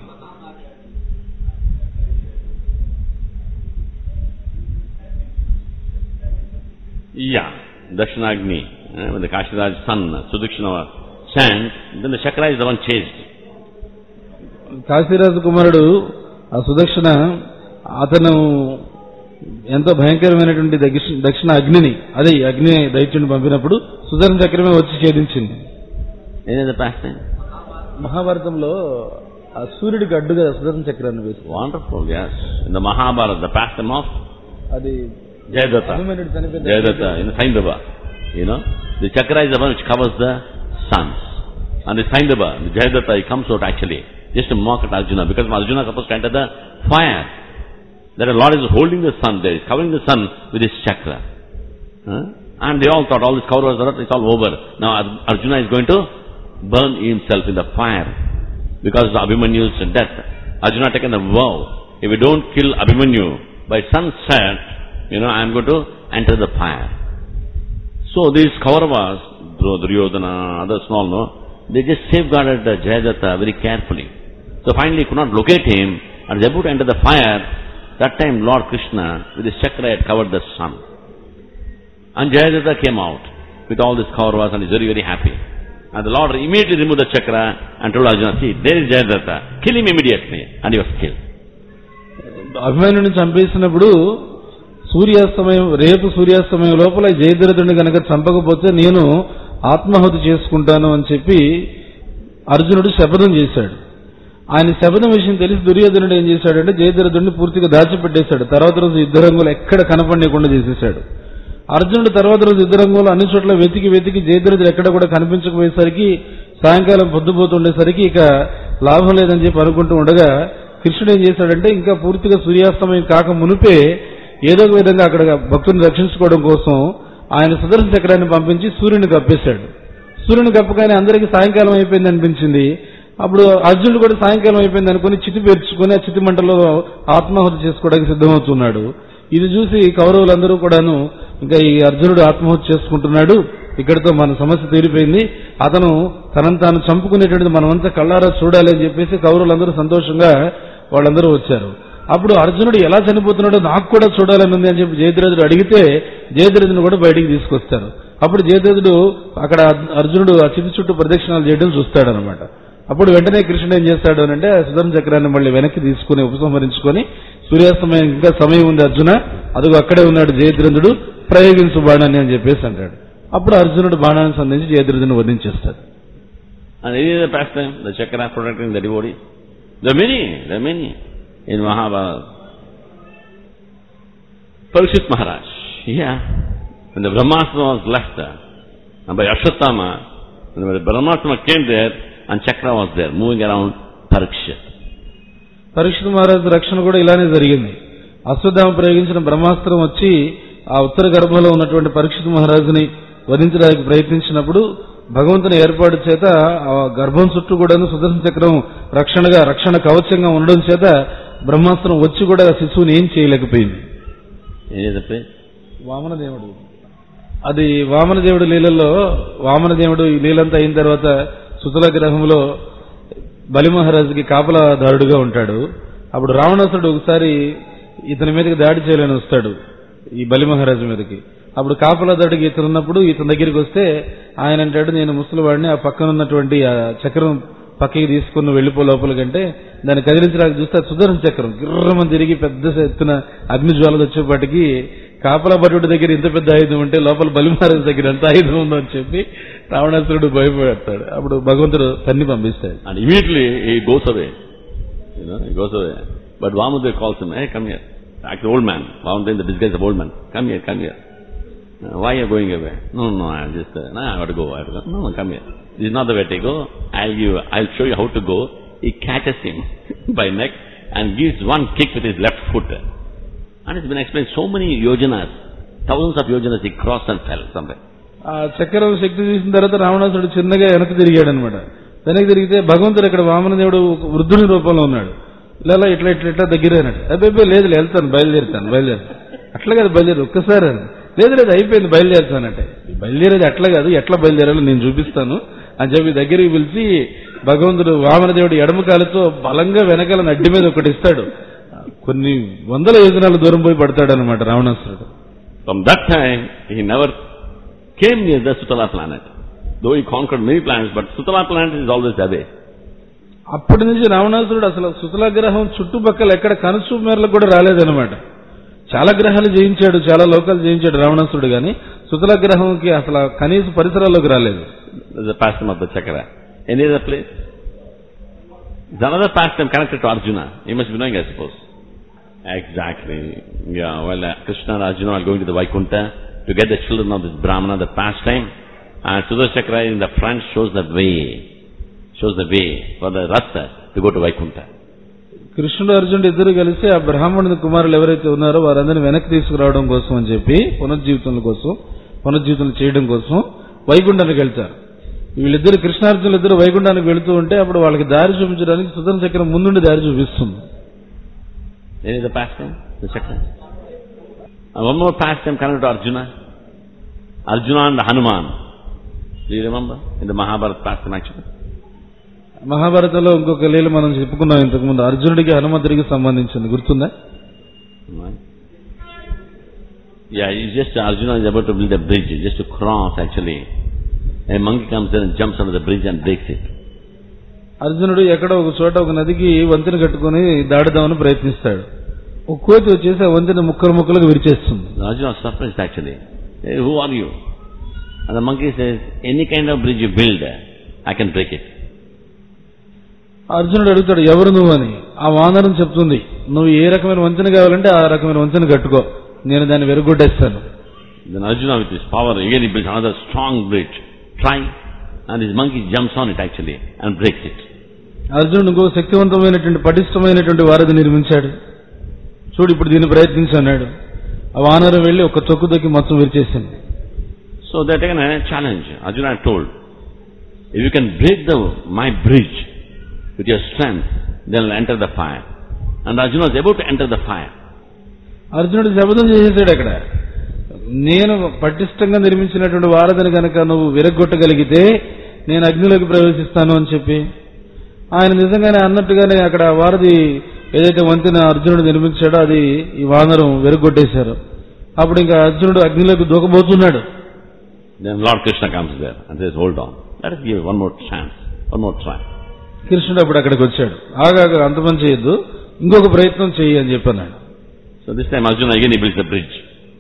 Yeah, Dakshinagni, when the Kashiraj's son, Sudakshina, chant, then the chakra is the one chased. కాశీరాజు కుమారుడు ఆ సుదక్షిణ అతను ఎంతో భయంకరమైనటువంటి దక్షిణ అగ్నిని అదే అగ్ని దైత్యుని పంపినప్పుడు సుదర్శన చక్రమే వచ్చి ఛేదించింది. Any other pastime? మహాభారతంలో ఆ సూర్యుడికి అడ్డుగా సుదర్శన చక్రాన్ని వేసి. Wonderful, yes. In the Mahabharata, the pastime of అది Jayadatta, in the Saindava, the chakra is the one which covers the suns. And the Saindava, the Jayadatta, he comes out actually just to mock at Arjuna, because Arjuna is supposed to enter the fire. That the Lord is holding the sun there, is covering the sun with his chakra. And they all thought all this Kauravas are it's all over. Now Arjuna is going to burn himself in the fire because of Abhimanyu's death. Arjuna taken the vow, if we don't kill Abhimanyu by sunset, I am going to enter the fire. So these Kauravas, Duryodhana, others all know, they just safeguarded Jayadatta very carefully. So finally could not locate him and they about to enter the fire. That time Lord Krishna with his chakra had covered the sun. And Jayadatta came out with all these Kauravas and is very, very happy. And the Lord immediately removed the chakra and told Arjuna, see, there is Jayadatta, kill him immediately. And he was killed. అభిమన్యుని చంపేసినప్పుడు రేపు సూర్యాస్తమయం లోపల జయద్రథుడిని కనుక చంపకపోతే నేను ఆత్మాహుతి చేసుకుంటాను అని చెప్పి అర్జునుడు శపథం చేశాడు. ఆయన శపథం విషయం తెలిసి దుర్యోధనుడు ఏం చేశాడంటే జయద్రథుడిని పూర్తిగా దాచిపెట్టేశాడు. తర్వాత రోజు యుద్ధరంగంలో ఎక్కడ కనపడకుండా చేసేశాడు. అర్జునుడు తర్వాత రోజు యుద్ధరంగంలో అన్ని చోట్ల వెతికి జయద్రథుడు ఎక్కడ కూడా కనిపించకపోయేసరికి సాయంకాలం పొద్దుపోతుండేసరికి ఇక లాభం లేదని చెప్పి అనుకుంటూ ఉండగా కృష్ణుడు ఏం చేశాడంటే ఇంకా పూర్తిగా సూర్యాస్తమయం కాక మునిపే ఏదో ఒక విధంగా అక్కడ భక్తుని రక్షించుకోవడం కోసం ఆయన సుదర్శన చక్రాన్ని పంపించి సూర్యుని కప్పేశాడు. సూర్యుని కప్పగానే అందరికీ సాయంకాలం అయిపోయింది అనిపించింది. అప్పుడు అర్జునుడు కూడా సాయంకాలం అయిపోయింది అనుకుని చితి పేర్చుకుని ఆ చితి మంటలో ఆత్మాహుతి చేసుకోవడానికి సిద్ధమవుతున్నాడు. ఇది చూసి కౌరవులందరూ కూడాను ఇంకా ఈ అర్జునుడు ఆత్మాహుతి చేసుకుంటున్నాడు, ఇక్కడితో మన సమస్య తీరిపోయింది, అతను తనను తాను చంపుకునేటువంటిది మనమంతా కళ్ళారా చూడాలి అని చెప్పేసి కౌరవులందరూ సంతోషంగా వాళ్ళందరూ వచ్చారు. అప్పుడు అర్జునుడు ఎలా చనిపోతున్నాడో నాకు కూడా చూడాలని ఉంది అని చెప్పి జయద్రథుడు అడిగితే జయద్రథుని కూడా బయటికి తీసుకొస్తారు. అప్పుడు జయద్రథుడు అక్కడ అర్జునుడు ఆ చితి చుట్టూ ప్రదక్షిణాలు చేయడం చూస్తాడనమాట. అప్పుడు వెంటనే కృష్ణుడు ఏం చేస్తాడు అంటే సుదర్శన చక్రాన్ని మళ్ళీ వెనక్కి తీసుకుని ఉపసంహరించుకొని సూర్యాస్తమయం ఇంకా సమయం ఉంది అర్జున, అదిగో అక్కడే ఉన్నాడు జయద్రథుడు, ప్రయోగించు బాణాన్ని అని చెప్పేసి అంటాడు. అప్పుడు అర్జునుడు బాణాన్ని సంధించి జయద్రథుని వధించేస్తాడు. And it is the pastime, the chakra protecting the devotee. There are many in Mahabharata. Parikshit Maharaj, when the Brahmastra was left and by Ashwatthama, when the Brahmastra came there and chakra was there, moving around Parikshit. Parikshit మహారాజు రక్షణ కూడా ఇలానే జరిగింది. అశ్వత్థామ ప్రయోగించిన బ్రహ్మాస్త్రం వచ్చి ఆ ఉత్తర గర్భంలో ఉన్నటువంటి పరీక్షిత్ మహారాజుని వధించడానికి ప్రయత్నించినప్పుడు భగవంతుని ఏర్పాటు చేత ఆ గర్భం చుట్టూ కూడాను సుదర్శన చక్రం రక్షణ కవచంగా ఉండడం చేత బ్రహ్మాస్త్రం వచ్చి కూడా శిశువుని ఏం చేయలేకపోయింది. వామనదేవుడు అది వామనదేవుడు లీలల్లో వామనదేవుడు ఈ లీలంతా అయిన తర్వాత సుతల గ్రహంలో బలి మహారాజుకి కాపలాదారుడుగా ఉంటాడు. అప్పుడు రావణాసుడు ఒకసారి ఇతని మీదకి దాడి చేయాలని వస్తాడు ఈ బలి మహారాజు మీదకి. అప్పుడు కాపలాదారుడికి ఇతను ఉన్నప్పుడు ఇతని దగ్గరికి వస్తే ఆయన అంటాడు, నేను ముసలివాడిని, ఆ పక్కన ఉన్నటువంటి ఆ చక్రం పక్కకి తీసుకుని వెళ్లిపో లోపలికంటే దాన్ని కదిలించడానికి చూస్తే సుదర్శన చక్రం గిర్రమని తిరిగి పెద్ద ఎత్తున అగ్నిజ్వాలలు వచ్చేపాటికి కాపలా భటుడి దగ్గర ఇంత పెద్ద ఆయుధం ఉంటే లోపల బలి మహారాజు దగ్గర ఎంత ఆయుధం ఉందో అని చెప్పి రావణాసురుడు భయపడతాడు. అప్పుడు భగవంతుడు తన్ని పంపిస్తాడు. And immediately he goes away. He goes away. But Vamadeva calls him, hey, come here. Like the old man. Vamadeva in the disguise of old man. Come here. Why are you going away? No, I just, I have to go. No, come here. This is not the way to go. I'll show you how to go. He catches him by neck and gives one kick with his left foot. And it's been explained so many yojanas, thousands of yojanas he crossed and fell somewhere. ఆ చక్రం శక్తి తీసిన తర్వాత రావణాసుడు చిన్నగా వెనక్కి తిరిగాడు అనమాట. వెనక్కి తిరిగితే భగవంతుడు ఇక్కడ వామనదేవుడు వృద్ధుని రూపంలో ఉన్నాడు. ఇలా ఇట్లా దగ్గర అన్నాడు. అబ్బాయి లేదు వెళ్తాను బయలుదేరుతాను అట్లా కాదు బయలుదేరు ఒక్కసారి అని. లేదు అయిపోయింది బయలుదేరుతానంటే. బయలుదేరేది అట్లా కాదు, ఎట్లా బయలుదేరాలో నేను చూపిస్తాను అని చెప్పి దగ్గరికి పిలిచి భగవంతుడు వామనదేవుడు ఎడమ కాలుతో బలంగా వెనకాల నడ్డి మీద ఒకటి ఇస్తాడు. కొన్ని వందల యోజనాల దూరం పోయి పడతాడు అనమాట రావణాసురుడు. From that time he never came near the Sutala planet. Though he conquered many planets, but Sutala planet is always away. అప్పటి నుంచి రావణాసురుడు అసలు సుతల గ్రహం చుట్టుపక్కల ఎక్కడ కనుచూపు మేరలకు కూడా రాలేదనమాట. చాలా గ్రహాలు జయించాడు, చాలా లోకాలు జయించాడు రావణాసురుడు, కానీ సుతల గ్రహంకి అసలు కనీస పరిసరాల్లోకి రాలేదు. The pastime of the chakra. Any other place? It's another pastime connected to Arjuna. You must be knowing, I suppose. Exactly. Yeah, well, Krishna and Arjuna are going to the Vaikuntha to get the children of this Brahmana, the pastime. And Sudarshan Chakra in the front shows the way for the Rasa to go to Vaikuntha. కృష్ణుడు అర్జునుడు ఇద్దరు కలిసి ఆ బ్రాహ్మణుని కుమారులు ఎవరైతే ఉన్నారో వారందరినీ వెనక్కి తీసుకురావడం కోసం అని చెప్పి పునర్జీవితం చేయడం కోసం వైకుంఠానికి వెళ్తారు. వీళ్ళిద్దరు కృష్ణార్జునులు ఇద్దరు వైకుంఠానికి వెళుతూ ఉంటే అప్పుడు వాళ్ళకి దారి చూపించడానికి సుదర్శన చక్రం ముందుండి దారి చూపిస్తుంది. There is a pastime, the chakra. And one more pastime connected to Arjuna and Hanuman. Do you remember? In the Mahabharata pastime actually. మహాభారతంలో ఇంకొక లీల మనం చెప్పుకున్నాం ఇంతకుముందు, అర్జునుడికి హనుమంతుడికి సంబంధించింది, గుర్తుందా? Yeah, it's just Arjuna is about to build a bridge, just to cross actually. A monkey comes there and jumps onto the bridge and breaks it. అర్జునుడు ఎక్కడో ఒక చోట ఒక నదికి వంతెన కట్టుకుని దాడుదామని ప్రయత్నిస్తాడు. ఒక కోతి వచ్చేసి ఆ వంతెన ముక్కలుగా విరిచేస్తుంది. Arjuna is surprised actually. Hey, who are you? And the monkey says, any kind of bridge you build, I can break it. అర్జునుడు అడుగుతాడు ఎవరు నువ్వు అని. ఆ వానరం చెప్తుంది, నువ్వు ఏ రకమైన వంతెన కావాలంటే ఆ రకమైన వంతెన కట్టుకో, నేను దాన్ని వెరగొట్టేస్తాను. Then Arjuna with his power again he builds another strong bridge. Try, and his monkey jumps on it actually and breaks it. అర్జునుడు ఇంకో శక్తివంతమైనటువంటి పటిష్టమైనటువంటి వారధి నిర్మించాడు. చూడు ఇప్పుడు దీన్ని ప్రయత్నించన్నాడు. ఆ వానరం వెళ్లి ఒక చొక్కు దొక్కి మొత్తం విరిచేసింది. So they are taken a challenge. Arjuna told, if you can break my bridge with your strength, then I'll enter the fire. And Arjuna was about to enter the fire. అర్జునుడు శపథం చేసేసాడు అక్కడ, నేను పటిష్టంగా నిర్మించినటువంటి వారధిని కనుక నువ్వు విరగొట్టగలిగితే నేను అగ్నిలోకి ప్రవేశిస్తాను అని చెప్పి, ఆయన నిజంగానే అన్నట్టుగానే అక్కడ వారధి ఏదైతే వంతెన అర్జునుడు నిర్మించాడో అది ఈ వానరం విరగొట్టేశారు. అప్పుడు ఇంకా అర్జునుడు అగ్నిలోకి దూకబోతున్నాడు. Then Lord Krishna comes there and says, hold on, let us give one more chance, one more try. కృష్ణుడు అప్పుడు అక్కడికి వచ్చాడు. ఆగాక అంత పని చేయొద్దు, ఇంకొక ప్రయత్నం చెయ్యి అని చెప్పన్నాడు. So this time Arjuna again he builds the bridge.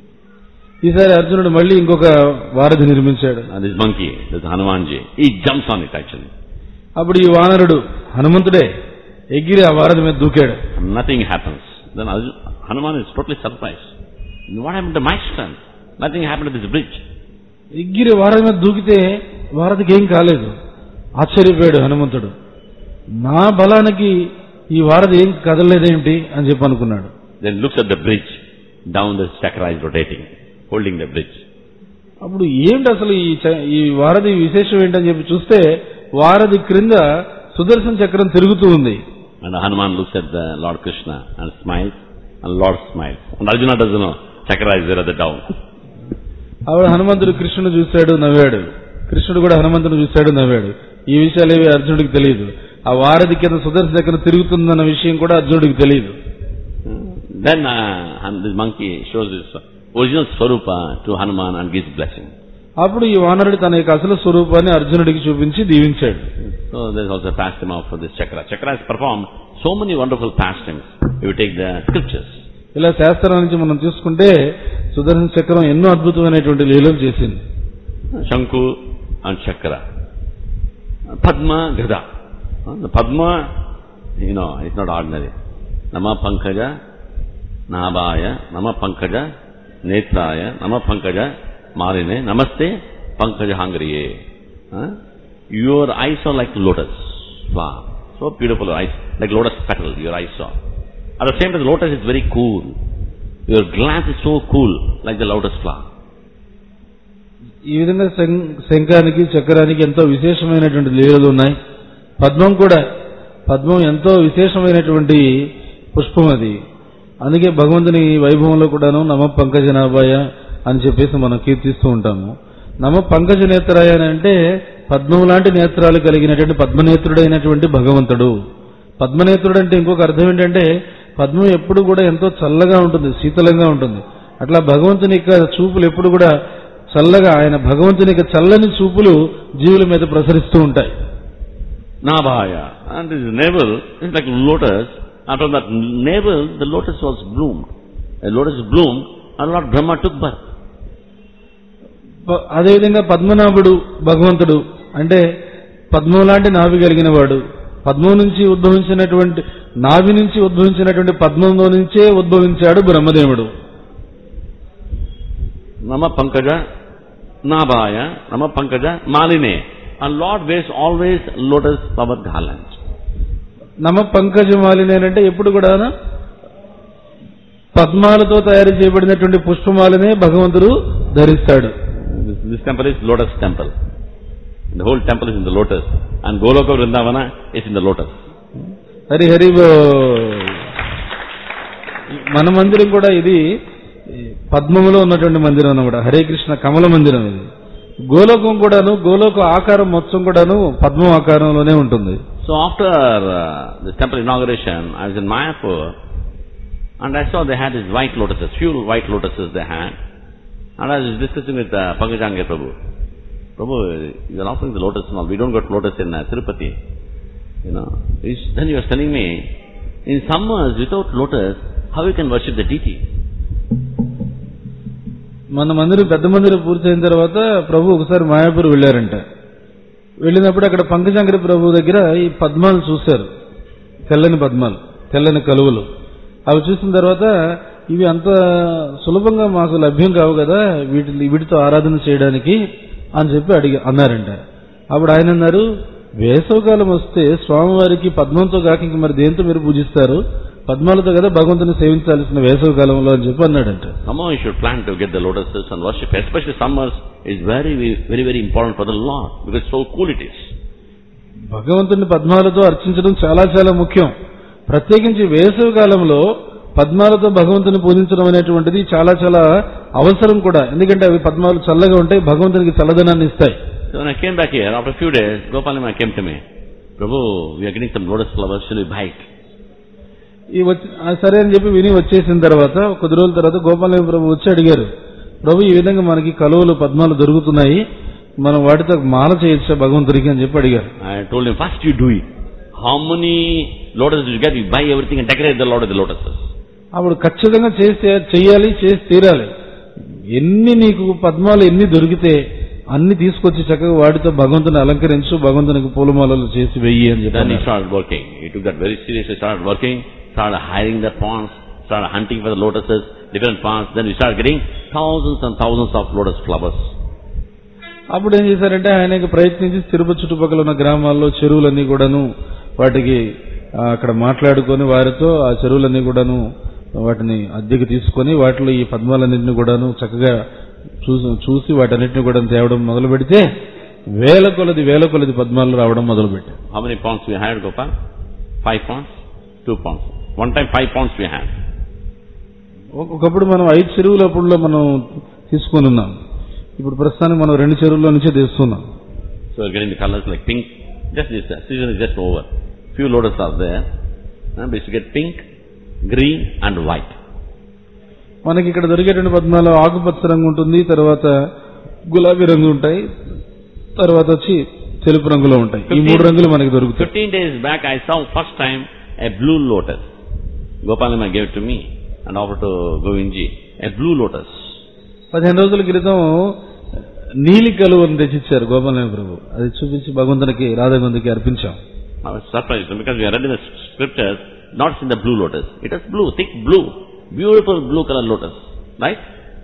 ఈసారి అర్జునుడు మళ్ళీ ఇంకొక వారధి నిర్మించాడు. And this monkey, this Hanumanji, he jumps on it actually. అప్పుడు ఈ వానరుడు హనుమంతుడే ఎగిరి ఆ వారధి మీద దూకాడు. Nothing happens. Then Hanuman is totally surprised. What happened to my strength? Nothing happened to this bridge. ఎగిరి వారధి మీద దూకితే వారధికి ఏం కాలేదు. ఆశ్చర్యపోయాడు హనుమంతుడు. నా బలానికి ఈ వారధి ఏం కదలలేదేమిటి అని చెప్పి అనుకున్నాడు. Then looks at the bridge. Down the chakra is rotating, holding the bridge. అప్పుడు ఏమిటి అసలు ఈ వారధి విశేషం ఏంటని చెప్పి చూస్తే వారధి క్రింద సుదర్శన చక్రం తిరుగుతూ ఉంది. And Hanuman looks at the Lord Krishna and smiles, and Lord smiles. And Arjuna doesn't know, chakra is there at the down. అప్పుడు హనుమంతుడు కృష్ణుడు చూశాడు, నవ్వాడు. కృష్ణుడు కూడా హనుమంతుడు చూశాడు, నవ్వాడు. ఈ విషయాలేవి అర్జునుడికి తెలియదు. ఆ వారధి కింద సుదర్శన చక్రం తిరుగుతుందన్న విషయం కూడా అర్జునుడికి తెలియదు. Then this monkey shows his original swarupa to Hanuman and gives blessing. అప్పుడు ఈ వానరుడు తన యొక్క అసలు స్వరూపాన్ని అర్జునుడికి చూపించి దీవించాడు. So there is also a pastime of this chakra. Chakra has performed so many wonderful pastimes. If you take the scriptures. ఇలా శాస్త్రం నుంచి మనం చూసుకుంటే సుదర్శన చక్రం ఎన్నో అద్భుతమైనటువంటి లీలలు చేసింది. Shanku and chakra. Padma, Gada. The Padma, it's not ordinary. Nama Pankaja, Nabhaya, Nama Pankaja, Netraya, Nama Pankaja, Marine, Namaste, Pankaja Hangriye. Your eyes are like lotus flower. So beautiful eyes, like lotus petal, your eyes are. At the same time, the lotus is very cool. Your glance is so cool, like the lotus flower. ఈ విధంగా శంఖానికి చక్రానికి ఎంతో విశేషమైనటువంటి లీలలు ఉన్నాయి. పద్మం ఎంతో విశేషమైనటువంటి పుష్పం అది. అందుకే భగవంతుని వైభవంలో కూడాను నమ పంకజనాభాయ అని చెప్పేసి మనం కీర్తిస్తూ ఉంటాము. నమ పంకజ నేత్రాయ అంటే పద్మం లాంటి నేత్రాలు కలిగినటువంటి పద్మనేత్రుడైనటువంటి భగవంతుడు. పద్మనేత్రుడు అంటే ఇంకొక అర్థం ఏంటంటే పద్మం ఎప్పుడు కూడా ఎంతో చల్లగా ఉంటుంది, శీతలంగా ఉంటుంది. అట్లా భగవంతుని యొక్క చూపులు ఎప్పుడు కూడా చల్లగా, ఆయన భగవంతుని యొక్క చల్లని చూపులు జీవుల మీద ప్రసరిస్తూ ఉంటాయి. Nabhaya, and his navel is like lotus, and from that navel the lotus was bloomed. A lotus bloomed, and Lord Brahma took birth. అదేవిధంగా పద్మనాభుడు భగవంతుడు అంటే పద్మం లాంటి నాభి కలిగిన వాడు. పద్మం నుంచి ఉద్భవించినటువంటి నాభి నుంచి ఉద్భవించినటువంటి పద్మంలో నుంచే ఉద్భవించాడు బ్రహ్మదేవుడు. నమ పంకజ నాభాయ నమ Pankaja మాలినే. And Lord wears always lotus flower garland. నమ పంకజ మాలినేనంటే ఎప్పుడు కూడా పద్మాలతో తయారు చేయబడినటువంటి పుష్పమాలనే భగవంతుడు ధరిస్తాడు. This temple is lotus temple. The whole temple is in the lotus. And Goloka Vrindavana is in the lotus. Hari Hari మన మందిరం కూడా ఇది పద్మములో ఉన్నటువంటి మందిరం అన్నమాట. హరే కృష్ణ కమల మందిరం ఇది. గోలోకం కూడాను, గోలోక ఆకారం మొత్తం కూడాను పద్మం ఆకారంలోనే ఉంటుంది. So after this temple inauguration, I was in Mayapur and I saw they had these white lotuses, few white lotuses they had. And I was discussing with Pankajanga Prabhu. Prabhu, you are offering the lotus and all. We don't got lotus in Tirupati. Then he was telling me, in summers without lotus, how you can worship the deity? మన మందిరం పెద్ద మందిరం పూర్తయిన తర్వాత ప్రభు ఒకసారి మాయాపూర్ వెళ్లారంట. వెళ్ళినప్పుడు అక్కడ పంకజాంగరి ప్రభు దగ్గర ఈ పద్మాలు చూశారు. తెల్లని పద్మాలు, తెల్లని కలువలు. అవి చూసిన తర్వాత ఇవి అంత సులభంగా మాకు లభ్యం కావు కదా వీటితో ఆరాధన చేయడానికి అని చెప్పి అన్నారంట. అప్పుడు ఆయన అన్నారు, వేసవకాలం వస్తే స్వామివారికి పద్మంతో కాక ఇంక మరి దేంతో మీరు పూజిస్తారు పద్మాలతో కదా భగవంతుని సేవించాల్సిన వేసవి కాలంలో అని చెప్పి అన్నాడంట. Somehow you should plan to get the lotuses and worship. Especially summers is very, very, very important for the Lord because so cool it is. భగవంతుని పద్మాలతో అర్చించడం చాలా చాలా ముఖ్యం. ప్రత్యేకించి వేసవి కాలంలో పద్మాలతో భగవంతుని పూజించడం అనేటువంటిది చాలా చాలా అవసరం కూడా. ఎందుకంటే అవి పద్మాలు చల్లగా ఉంటాయి, భగవంతునికి చల్లదనాన్ని ఇస్తాయి. So when I came back here, after a few days, Gopalima came to me. Prabhu, we are getting some lotus flowers, shall we buy it? సరే అని చెప్పి విని వచ్చేసిన తర్వాత కొద్ది రోజుల తర్వాత గోపాలయ్య ప్రభు వచ్చి అడిగారు, ప్రభు ఈ విధంగా మనకి కలువలు పద్మాలు దొరుకుతున్నాయి, మనం వాటితో మాల చేయొచ్చా భగవంతుడికి అని చెప్పి అడిగారు. I told him, first you do it. How many lotuses you get, you buy everything and decorate the Lord with the lotuses. అప్పుడు ఖచ్చితంగా చెయ్యాలి, చేసి తీరాలి. ఎన్ని నీకు పద్మాలు ఎన్ని దొరికితే అన్ని తీసుకొచ్చి చక్కగా వాటితో భగవంతుని అలంకరించు, భగవంతునికి పూలమాలలు చేసి వెయ్యి అని చెప్పి. Then he started working. He took that very seriously, started working, started hiring the ponds, started hunting for the lotuses, different ponds. Then we started getting thousands and thousands of lotus flowers. అప్పుడు ఏం చేశారంటే ఆయన ప్రయత్నించి తిరుపతి చుట్టుపక్కల ఉన్న గ్రామాల్లో చెరువులన్నీ కూడాను వాటికి అక్కడ మాట్లాడుకొని వారితో ఆ చెరువులన్నీ కూడాను వాటిని అద్దెకి తీసుకొని వాటిలో ఈ పద్మాలన్నింటినీ కూడాను చక్కగా చూసి వాటన్నిటిని కూడా తేవడం మొదలు పెడితే వేల కొలది పద్మాలు రావడం మొదలు పెట్టారు. How many ponds we had, Gopal? 5 ponds? 2 ponds. One time 5 ponds we had. ఒకప్పుడు మనం 5 చెరువుల అప్పుడులో మనం తీసుకొని ఉన్నాం. ఇప్పుడు ప్రస్తుతానికి మనం 2 చెరువుల్లో నుంచే తీస్తున్నాం. So we're getting the colors like pink. Just this season is just over. Few lotuses are there. We used to get pink, green and white. మనకి ఇక్కడ దొరికేటువంటి పద్మాలు ఆకుపచ్చ రంగు ఉంటుంది, తర్వాత గులాబీ రంగు ఉంటాయి, తర్వాత వచ్చి తెలుపు రంగులో ఉంటాయి. ఈ 3 రంగులు మనకి దొరుకుతాయి. 15 days back I saw first time a blue lotus. Gopalima gave it to me and offered to Govindji. A blue lotus. 15 రోజుల క్రితం నీలి కలువను తెచ్చిచ్చారు గోపాలయ్య ప్రభు. అది చూపించి భగవంతునికి రాధాగోవిందకి అర్పించాం. I was surprised because we are reading the scriptures, not in the blue lotus. It is blue, thick blue, beautiful blue color lotus, right?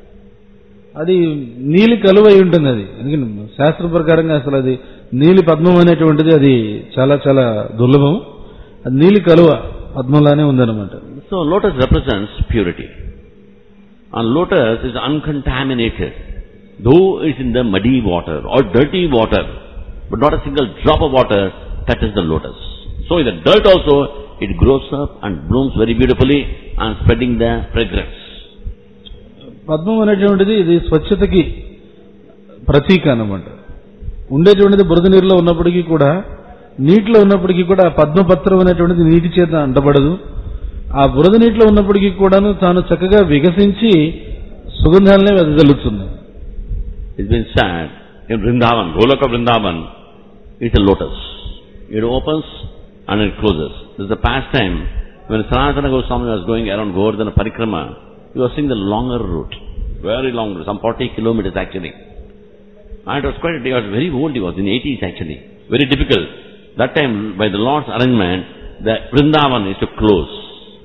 అది నీలి కలువ అయి ఉంటుంది. అది ఎందుకంటే శాస్త్ర ప్రకారంగా అసలు అది నీలి పద్మం అనేటువంటిది అది చాలా చాలా దుర్లభం. అది నీలి కలువ పద్మంలానే ఉందన్నమాట. So lotus represents purity. And lotus is uncontaminated. Though it's in the muddy water or dirty water, but not a single drop of water touches the lotus. So in the dirt also, it grows up and blooms very beautifully and spreading the fragrance. పద్మం అనేటువంటిది ఇది స్వచ్ఛతకి ప్రతీక అన్నమాట. ఉండేటువంటిది బురద నీరులో ఉన్నప్పటికీ కూడా, నీటిలో ఉన్నప్పటికీ కూడా పద్మపత్రం అనేటువంటిది నీటి చేత అంటబడదు. ఆ బురద నీటిలో ఉన్నప్పటికీ కూడాను తాను చక్కగా వికసించి సుగంధాలనే వెదజల్లుతుంది. It's been said in Vrindavan, Goloka Vrindavan, it's a lotus. It opens and it closes. This is the pastime when Sanatana Goswami was going around Govardhana Parikrama. He was seeing the longer route, very long route, some 40 kilometers actually. And it was he was very old, he was in 80s actually. Very difficult. That time, by the Lord's arrangement, the Vrindavan is to close.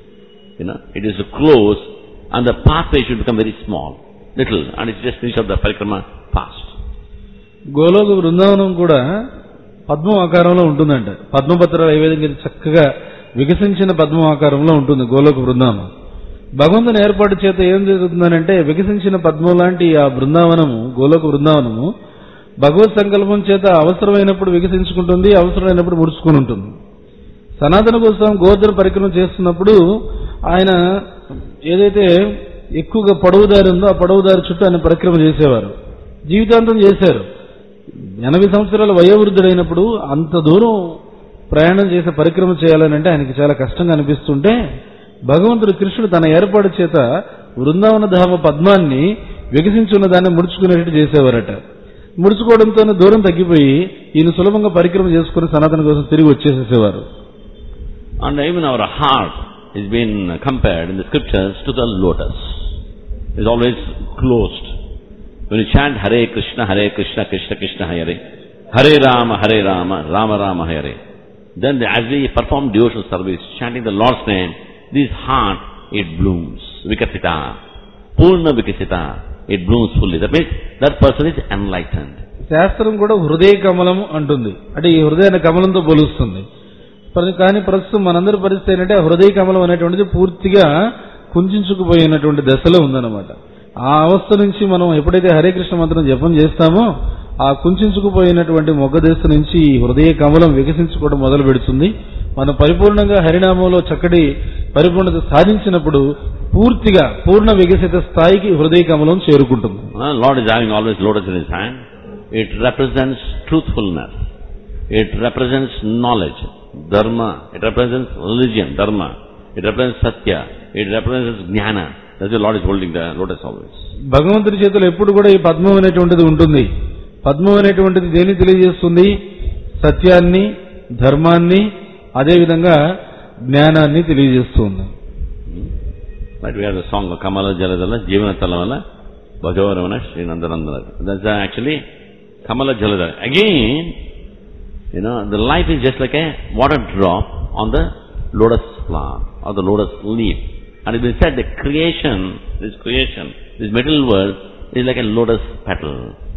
It is to close and the pathway should become very small, little, and it's just finish up the Parikrama fast. Goloka Brindavanam కూడా పద్మం ఆకారంలో ఉంటుందంట. పద్మపత్రాలు ఏ విధంగా చక్కగా వికసించిన పద్మం ఆకారంలో ఉంటుంది గోలోక బృందావనం. భగవంతుని ఏర్పాటు చేత ఏం జరుగుతుందనంటే వికసించిన పద్మం లాంటి ఆ బృందావనము, గోలోక బృందావనము భగవత్ సంకల్పం చేత అవసరమైనప్పుడు వికసించుకుంటుంది, అవసరమైనప్పుడు ముడుచుకుని ఉంటుంది. సనాతన కోసం గోవర్ధన పరిక్రమ చేస్తున్నప్పుడు ఆయన ఏదైతే ఎక్కువగా పొడవుదారి ఉందో ఆ పొడవుదారి చుట్టూ ఆయన పరిక్రమ చేసేవారు. జీవితాంతం చేశారు. 80 సంవత్సరాల వయోవృద్ధుడైనప్పుడు అంత దూరం ప్రయాణం చేసే పరిక్రమ చేయాలనంటే ఆయనకి చాలా కష్టంగా అనిపిస్తుంటే భగవంతుడు కృష్ణుడు తన ఏర్పాటు చేత బృందావన ధామ పద్మాన్ని వికసించున్న దాన్ని ముడుచుకునేట్టు చేసేవారట. ముడుచుకోవడంతో దూరం తగ్గిపోయి ఈయన సులభంగా పరిక్రమ చేసుకుని సనాతన కోసం తిరిగి వచ్చేసేసేవారు. And even our heart is being compared in the scriptures to the lotus. It's always closed. When you chant Hare Krishna, Krishna Krishna Hare, Hare Rama, Rama Rama Hare, then as we perform devotional service, chanting the Lord's name, this heart, it blooms. Vikasita, Purna Vikasita, it blooms fully. That means that person is enlightened. శాస్త్రం కూడా హృదయ కమలం అంటుంది. అంటే ఈ హృదయాన్ని కమలంతో పోలుస్తుంది. కానీ ప్రస్తుతం మనందరి పరిస్థితి ఏంటంటే హృదయ కమలం అనేటువంటిది పూర్తిగా కుంచుకుపోయినటువంటి దశలో ఉందన్నమాట. ఆ అవస్థ నుంచి మనం ఎప్పుడైతే హరే కృష్ణ మంత్రం జపం చేస్తామో ఆ కుంచుకుపోయినటువంటి మొగ్గదశ నుంచి ఈ హృదయ కమలం వికసించుకోవడం మొదలు పెడుతుంది. మనం పరిపూర్ణంగా హరినామంలో చక్కటి పరిపూర్ణత సాధించినప్పుడు పూర్తిగా పూర్ణ వికసిత స్థాయికి హృదయ కమలం చేరుకుంటుంది. Lord is having always lotus in his hand. It represents truthfulness. It represents knowledge, dharma. It represents religion, dharma. It represents satya. It represents jnana. That's why Lord is holding the lotus always. భగవంతుడి చేతిలో ఎప్పుడు కూడా ఈ పద్మం అనేటువంటిది ఉంటుంది. పద్మం అనేటువంటిది దేన్ని తెలియజేస్తుంది? సత్యాన్ని, ధర్మాన్ని, అదేవిధంగా జ్ఞానాన్ని తెలియజేస్తుంది. But we have the song Kamala Jaladala Jivana Talamala Bhagavaramana Srinandanandana. That's actually Kamala Jaladala. Again, the life is just like a water drop on the lotus flower or the lotus leaf. And it is said the creation, this material world is like a lotus petal.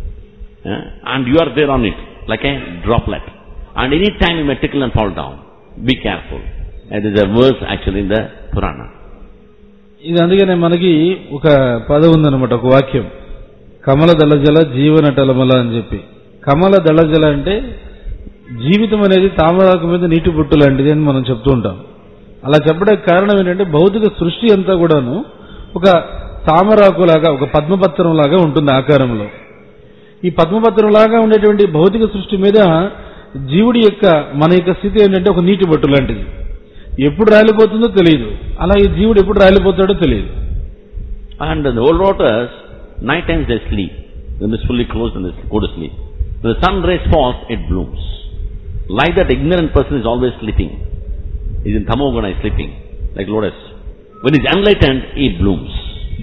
And you are there on it, like a droplet. And any time you may tickle and fall down. Be careful. And there is a verse actually in the Purana. ఇది అందుకనే మనకి ఒక పదం ఉందన్నమాట, ఒక వాక్యం, కమల దళజల జీవన టలమల అని చెప్పి. కమల దళజల అంటే జీవితం అనేది తామరాకు మీద నీటి బొట్టు లాంటిది అని మనం చెప్తూ ఉంటాం. అలా చెప్పడానికి కారణం ఏంటంటే భౌతిక సృష్టి అంతా కూడాను ఒక తామరాకులాగా, ఒక పద్మపత్రం లాగా ఉంటుంది ఆకారంలో. ఈ పద్మపత్రం లాగా ఉండేటువంటి భౌతిక సృష్టి మీద జీవుడి యొక్క మన యొక్క స్థితి ఏంటంటే ఒక నీటి బొట్టు లాంటిది. ఎప్పుడు రాలిపోతుందో తెలియదు, అలాగే జీవుడు ఎప్పుడు రాలిపోతాడో తెలియదు. And the old waters, night times they sleep. They must fully closed and they go to sleep. When the sun rays falls, it blooms. Like that ignorant person is always sleeping. He is in Tamoguna, is sleeping, like lotus. When he is enlightened, he blooms.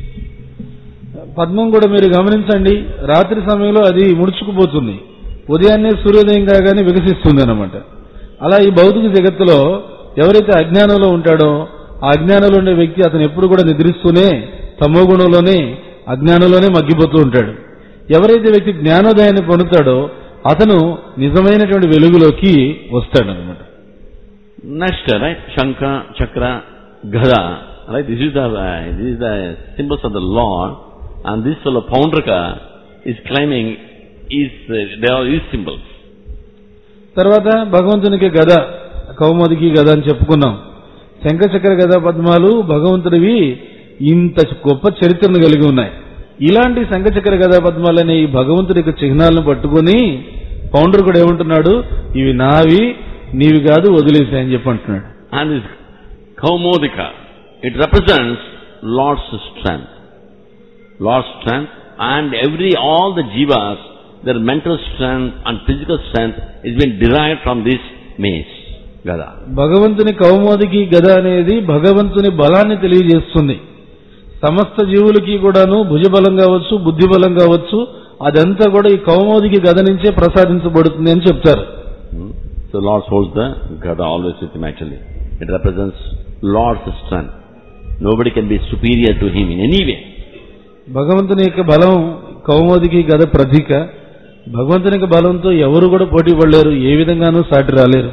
పద్మం కూడా మీరు గమనించండి, రాత్రి సమయంలో అది ముడుచుకుపోతుంది, ఉదయాన్నే సూర్యోదయం కాగానే వికసిస్తుంది అన్నమాట. అలా ఈ భౌతిక జగత్తులో ఎవరైతే అజ్ఞానంలో ఉంటాడో ఆ అజ్ఞానంలో ఉండే వ్యక్తి అతను ఎప్పుడు కూడా నిద్రిస్తూనే తమోగుణంలోనే అజ్ఞానంలోనే మగ్గిపోతూ ఉంటాడు. ఎవరైతే వ్యక్తి జ్ఞానోదయాన్ని పొందుతాడో అతను నిజమైనటువంటి వెలుగులోకి వస్తాడు అన్నమాట. Next, right? Shankha, Chakra, Gada. Right? This is the symbols of the Lord. And this fellow Paundraka is claiming they are his symbols. తర్వాత భగవంతునికి గద, కౌముదికి గద అని చెప్పుకున్నాం. శంఖచక్ర గద పద్మాలు భగవంతుడివి ఇంత గొప్ప చరిత్రను కలిగి ఉన్నాయి. ఇలాంటి శంఖచక్ర గద పద్మాలనే ఈ భగవంతుడి యొక్క చిహ్నాలను పట్టుకుని పౌండ్రకుడు ఏమంటున్నాడు, ఇవి నావి, నీవి కాదు, వదిలేసాయని చెప్పి అంటున్నాడు. And this Kaumodika, it represents Lord's strength. Lord's strength, and all the jivas, their mental strength and physical strength is been derived from this mace, Gada. భగవంతుని కౌమోదికి గద అనేది భగవంతుని బలాన్ని తెలియజేస్తుంది. సమస్త జీవులకి కూడాను భుజబలం కావచ్చు, బుద్ధి బలం కావచ్చు, అదంతా కూడా ఈ కౌమోదికి గద నుంచే ప్రసాదించబడుతుంది అని చెప్తారు. So Lord holds the Gada always with him actually. It represents Lord's strength. Nobody can be superior to him in any way. భగవంతుని యొక్క బలం కౌమోదికి గద ప్రతీక. భగవంతుని యొక్క బలంతో ఎవరు కూడా పోటీ పడలేరు, ఏ విధంగానూ సాటి రాలేరు.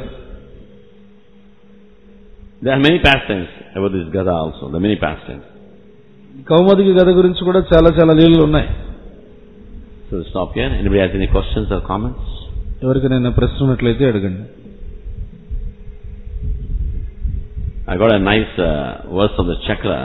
There are many pastimes about this Gada also. There are many pastimes. కౌమోదికి గద గురించి కూడా చాలా చాలా లీలలు ఉన్నాయి. So we'll stop here. Anybody has any questions or comments? ఎవరికైనా ప్రశ్న ఉన్నట్లయితే అడగండి. I got a nice verse of the chakra.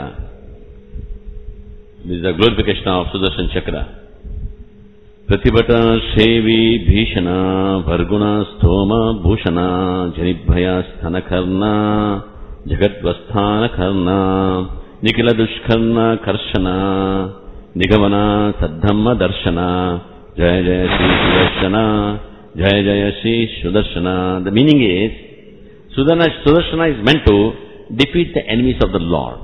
This is a glorification of Sudarshan Chakra. Pratibhata Shevi Bhishana Varguna Sthoma Bhushana Janibhaya Sthanakarna Jagadvasthana Karna Nikila Dushkarna Karshana Nigavana Saddhamma Darshana Jaya Jaya Shri Sudarshana Jaya Jaya Shri Sudarshana. The meaning is Sudarshana is meant to defeat the enemies of the Lord.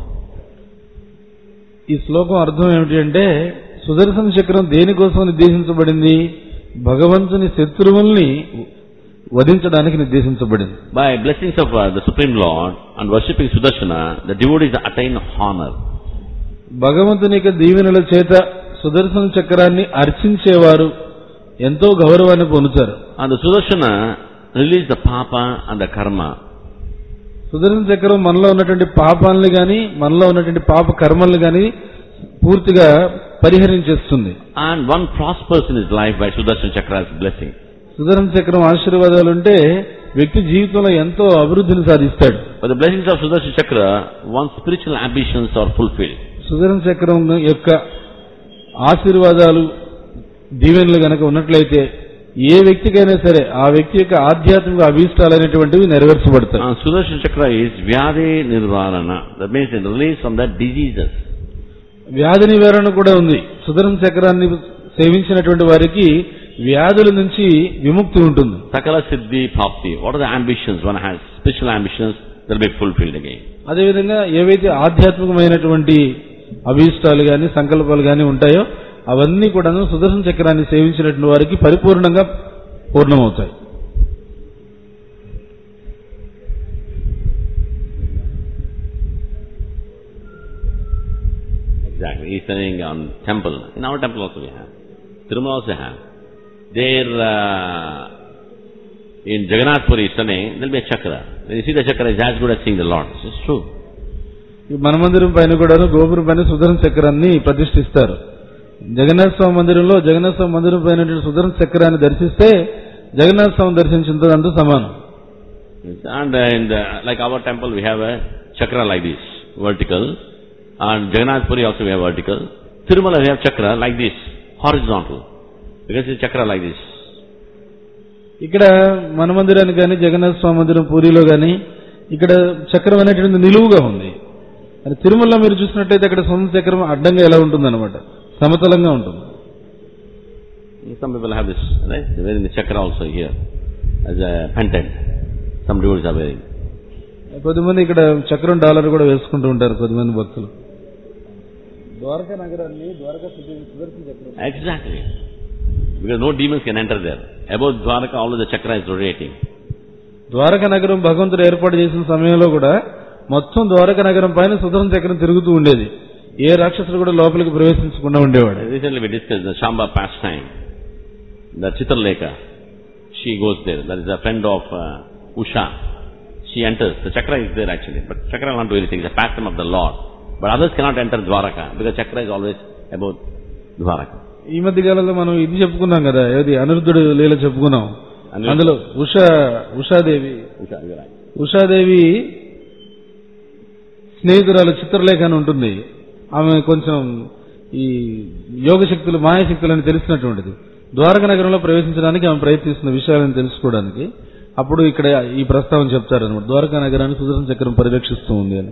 ఈ శ్లోకం అర్థం ఏమిటి అంటే, సుదర్శన చక్రం దేనికోసం నిర్దేశించబడింది? భగవంతుని శత్రువుల్ని వధించడానికి నిర్దేశించబడింది. By blessings of the Supreme Lord and worshipping Sudarshana, the devotees attain honor. భగవంతుని యొక్క దీవెనల చేత సుదర్శన చక్రాన్ని అర్చించేవారు ఎంతో గౌరవాన్ని పొందుతారు. And the Sudarshana release the papa and the karma సుదర్శన చక్రం మనలో ఉన్నటువంటి పాపాలని గాని మనలో ఉన్నటువంటి పాప కర్మల్ని గాని పూర్తిగా పరిహరించేస్తుంది. And one prospers in his life by Sudarshan Chakra's blessing. సుదర్శన చక్రం ఆశీర్వాదాలు ఉంటే వ్యక్తి జీవితంలో ఎంతో అభివృద్ధిని సాధిస్తాడు. By the blessings of Sudarshan Chakra, one's spiritual ambitions are fulfilled. సుదర్శన చక్రం యొక్క ఆశీర్వాదాలు దీవెనలు గనక ఉన్నట్లయితే ఏ వ్యక్తికైనా సరే ఆ వ్యక్తి యొక్క ఆధ్యాత్మిక అభీష్టాలు అనేటువంటివి నెరవేర్చబడతాయి. Sudarshan Chakra is Vyade Nirvarana. That means it release from that diseases. వ్యాధి నివారణ కూడా ఉంది. సుదర్శన చక్రాన్ని సేవించినటువంటి వారికి వ్యాధుల నుంచి విముక్తి ఉంటుంది. Sakala Siddhi Bhakti. What are the ambitions? One has spiritual ambitions that will be fulfilled again. అదేవిధంగా ఏవైతే ఆధ్యాత్మికమైనటువంటి అభీష్టాలు గాని సంకల్పాలు గాని ఉంటాయో అవన్నీ కూడా సుదర్శన చక్రాన్ని సేవించినటువంటి వారికి పరిపూర్ణంగా పూర్ణమవుతాయి. Exactly. He's saying on temple. In our temple also we have. Tirumala also have. There, in Jagannath Puri, there will be a chakra. When you see the chakra, it's as good as seeing the Lord. This is true. మన మందిరం పైన కూడా గోపురం పైన సుదర్శన చక్రాన్ని ప్రతిష్ఠిస్తారు. జగన్నాథ స్వామి మందిరంలో జగన్నాథ స్వామి మందిరం పైన సుదర్శన చక్రాన్ని దర్శిస్తే జగన్నాథ స్వామి దర్శించినంత సమానం. And like our temple, we have a chakra like this, vertical. And Jagannath Puri also we have vertical. Tirumala we have chakra like this, horizontal. Because it's chakra like this. ఇక్కడ మన మందిరానికి కానీ జగన్నాథ స్వామి మందిరం పూరిలో కానీ ఇక్కడ చక్రం అనేటువంటి నిలువుగా ఉంది. అది తిరుమలలో మీరు చూసినట్లయితే అక్కడ సుదర్శన చక్రం అడ్డంగా ఎలా ఉంటుందన్నమాట, సమతలంగా ఉంటుంది. Some people have this, right? They're wearing the chakra also here as a pendant. Some devotees are wearing. కొద్దిమంది ఇక్కడ చక్రం డాలర్ కూడా వేసుకుంటూ ఉంటారు కొద్దిమంది భక్తులు. ద్వారకా నగరాన్ని ద్వారకా సుదర్శన చక్రం. Exactly. Because no demons can enter there. Above Dwaraka, always the chakra is rotating. Dwaraka నగరం భగవంతుడు ఏర్పాటు చేసిన సమయంలో కూడా మొత్తం ద్వారకా నగరం పైన సుదర్శన చక్రం తిరుగుతూ ఉండేది. ఏ రాక్షసుడు కూడా లోపలికి ప్రవేశించకుండా ఉండేవాడు. Recently we discussed the Shamba pastime. The Chitraleka. She goes there. That is a friend of Usha. She enters. The chakra is there actually. But chakra will not do anything. It's a pastime of the Lord. But others cannot enter Dwaraka because chakra is always above Dwaraka. ఈ మధ్య కాలంలో మనం ఇది చెప్పుకున్నాం కదా, ఏది అనిరుద్ధుడు లీల చెప్పుకున్నాం. అందులో ఉషాదేవి స్నేహితురాలు చిత్రలేఖ అని ఉంటుంది. ఆమె కొంచెం ఈ యోగ శక్తులు మాయాశక్తులు అని తెలిసినటువంటిది. ద్వారకా నగరంలో ప్రవేశించడానికి ఆమె ప్రయత్నిస్తున్న విషయాలను తెలుసుకోవడానికి అప్పుడు ఇక్కడ ఈ ప్రస్తావన చెప్తారన్నమాట. ద్వారకా నగరాన్ని సుదర్శన చక్రం పరిరక్షిస్తూ ఉంది అని.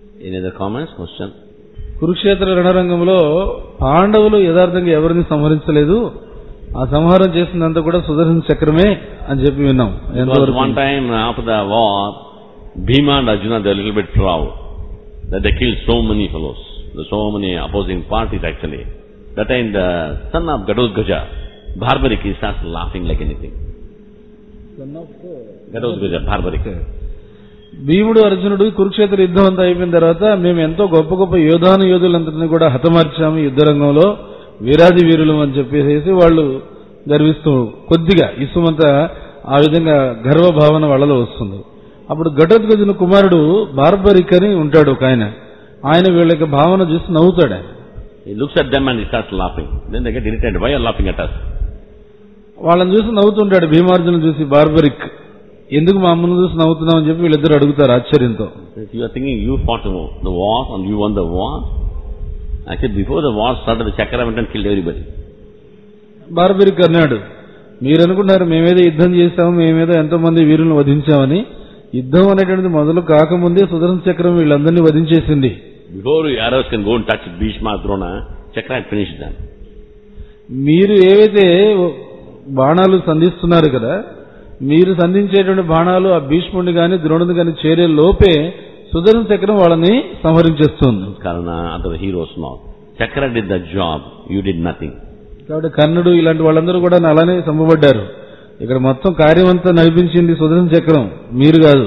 కురుక్షేత్ర రణరంగంలో పాండవులు యథార్థంగా ఎవరిని సంహరించలేదు, ఆ సంహారం చేసినంత కూడా సుదర్శన చక్రమే అని చెప్పి విన్నాం. One time after the war, Bhima and Arjuna they were a little bit proud that they killed so many fellows, so many opposing parties actually. That time the son of Gatotkacha, Bharbariki, starts laughing like anything. Son of Gatotkacha, Bharbariki. భీముడు అర్జునుడు కురుక్షేత్ర యుద్ధం అంతా అయిపోయిన తర్వాత మేము ఎంతో గొప్ప గొప్ప యోధులందరినీ కూడా హతమార్చాము యుద్ధరంగంలో, వీరాది వీరులు అని చెప్పేసి వాళ్ళు గర్విస్తూ కొద్దిగా ఇసుమంత ఆ విధంగా గర్వభావన వాళ్ళలో వస్తుంది. అప్పుడు ఘటోత్కచుని కుమారుడు బార్బరిక్ అని ఉంటాడు ఒక ఆయన వీళ్ళ యొక్క భావన చూసి నవ్వుతాడు. ఆయన looks at them and he starts laughing. Then they get irritated. Why are you laughing at us? వాళ్ళని చూసి నవ్వుతుంటాడు భీమార్జును చూసి బార్బరిక్. ఎందుకు మా అమ్మను చూసి నవ్వుతున్నావు అని చెప్పి వీళ్ళిద్దరు అడుగుతారు ఆశ్చర్యంతో. You are thinking you fought the war and you won the war. Actually before the war started the chakra went and killed everybody. Barbarik అన్నాడు, మీరు అనుకున్నారు మేమేదో యుద్ధం చేశాము, మేమేదో ఎంతో మంది వీరులను వధించామని. యుద్ధం అనేటువంటిది మొదలు కాకముందే సుదర్శన చక్రం వీళ్ళందరినీ వధించేసింది. Before arrows can go and touch Bhishma, Drona, chakra had finished them. మీరు ఏవైతే బాణాలు సంధిస్తున్నారు కదా, మీరు సంధించేటువంటి బాణాలు ఆ భీష్ముడిని గాని ద్రోణుని గాని చేరే లోపే సుదర్శన చక్రం వాళ్ళని సంహరించేస్తుంది. Karna, other heroes not. Chakra did the job, you did nothing. కాబట్టి కర్ణుడు ఇలాంటి వాళ్ళందరూ కూడా అలానే చంపబడ్డారు. ఇక్కడ మొత్తం కార్యమంతా నడిపించింది సుదర్శన చక్రం, మీరు కాదు.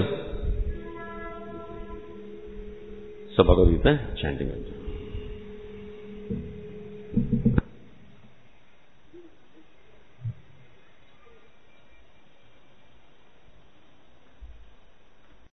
So Bhagavad Gita chanting.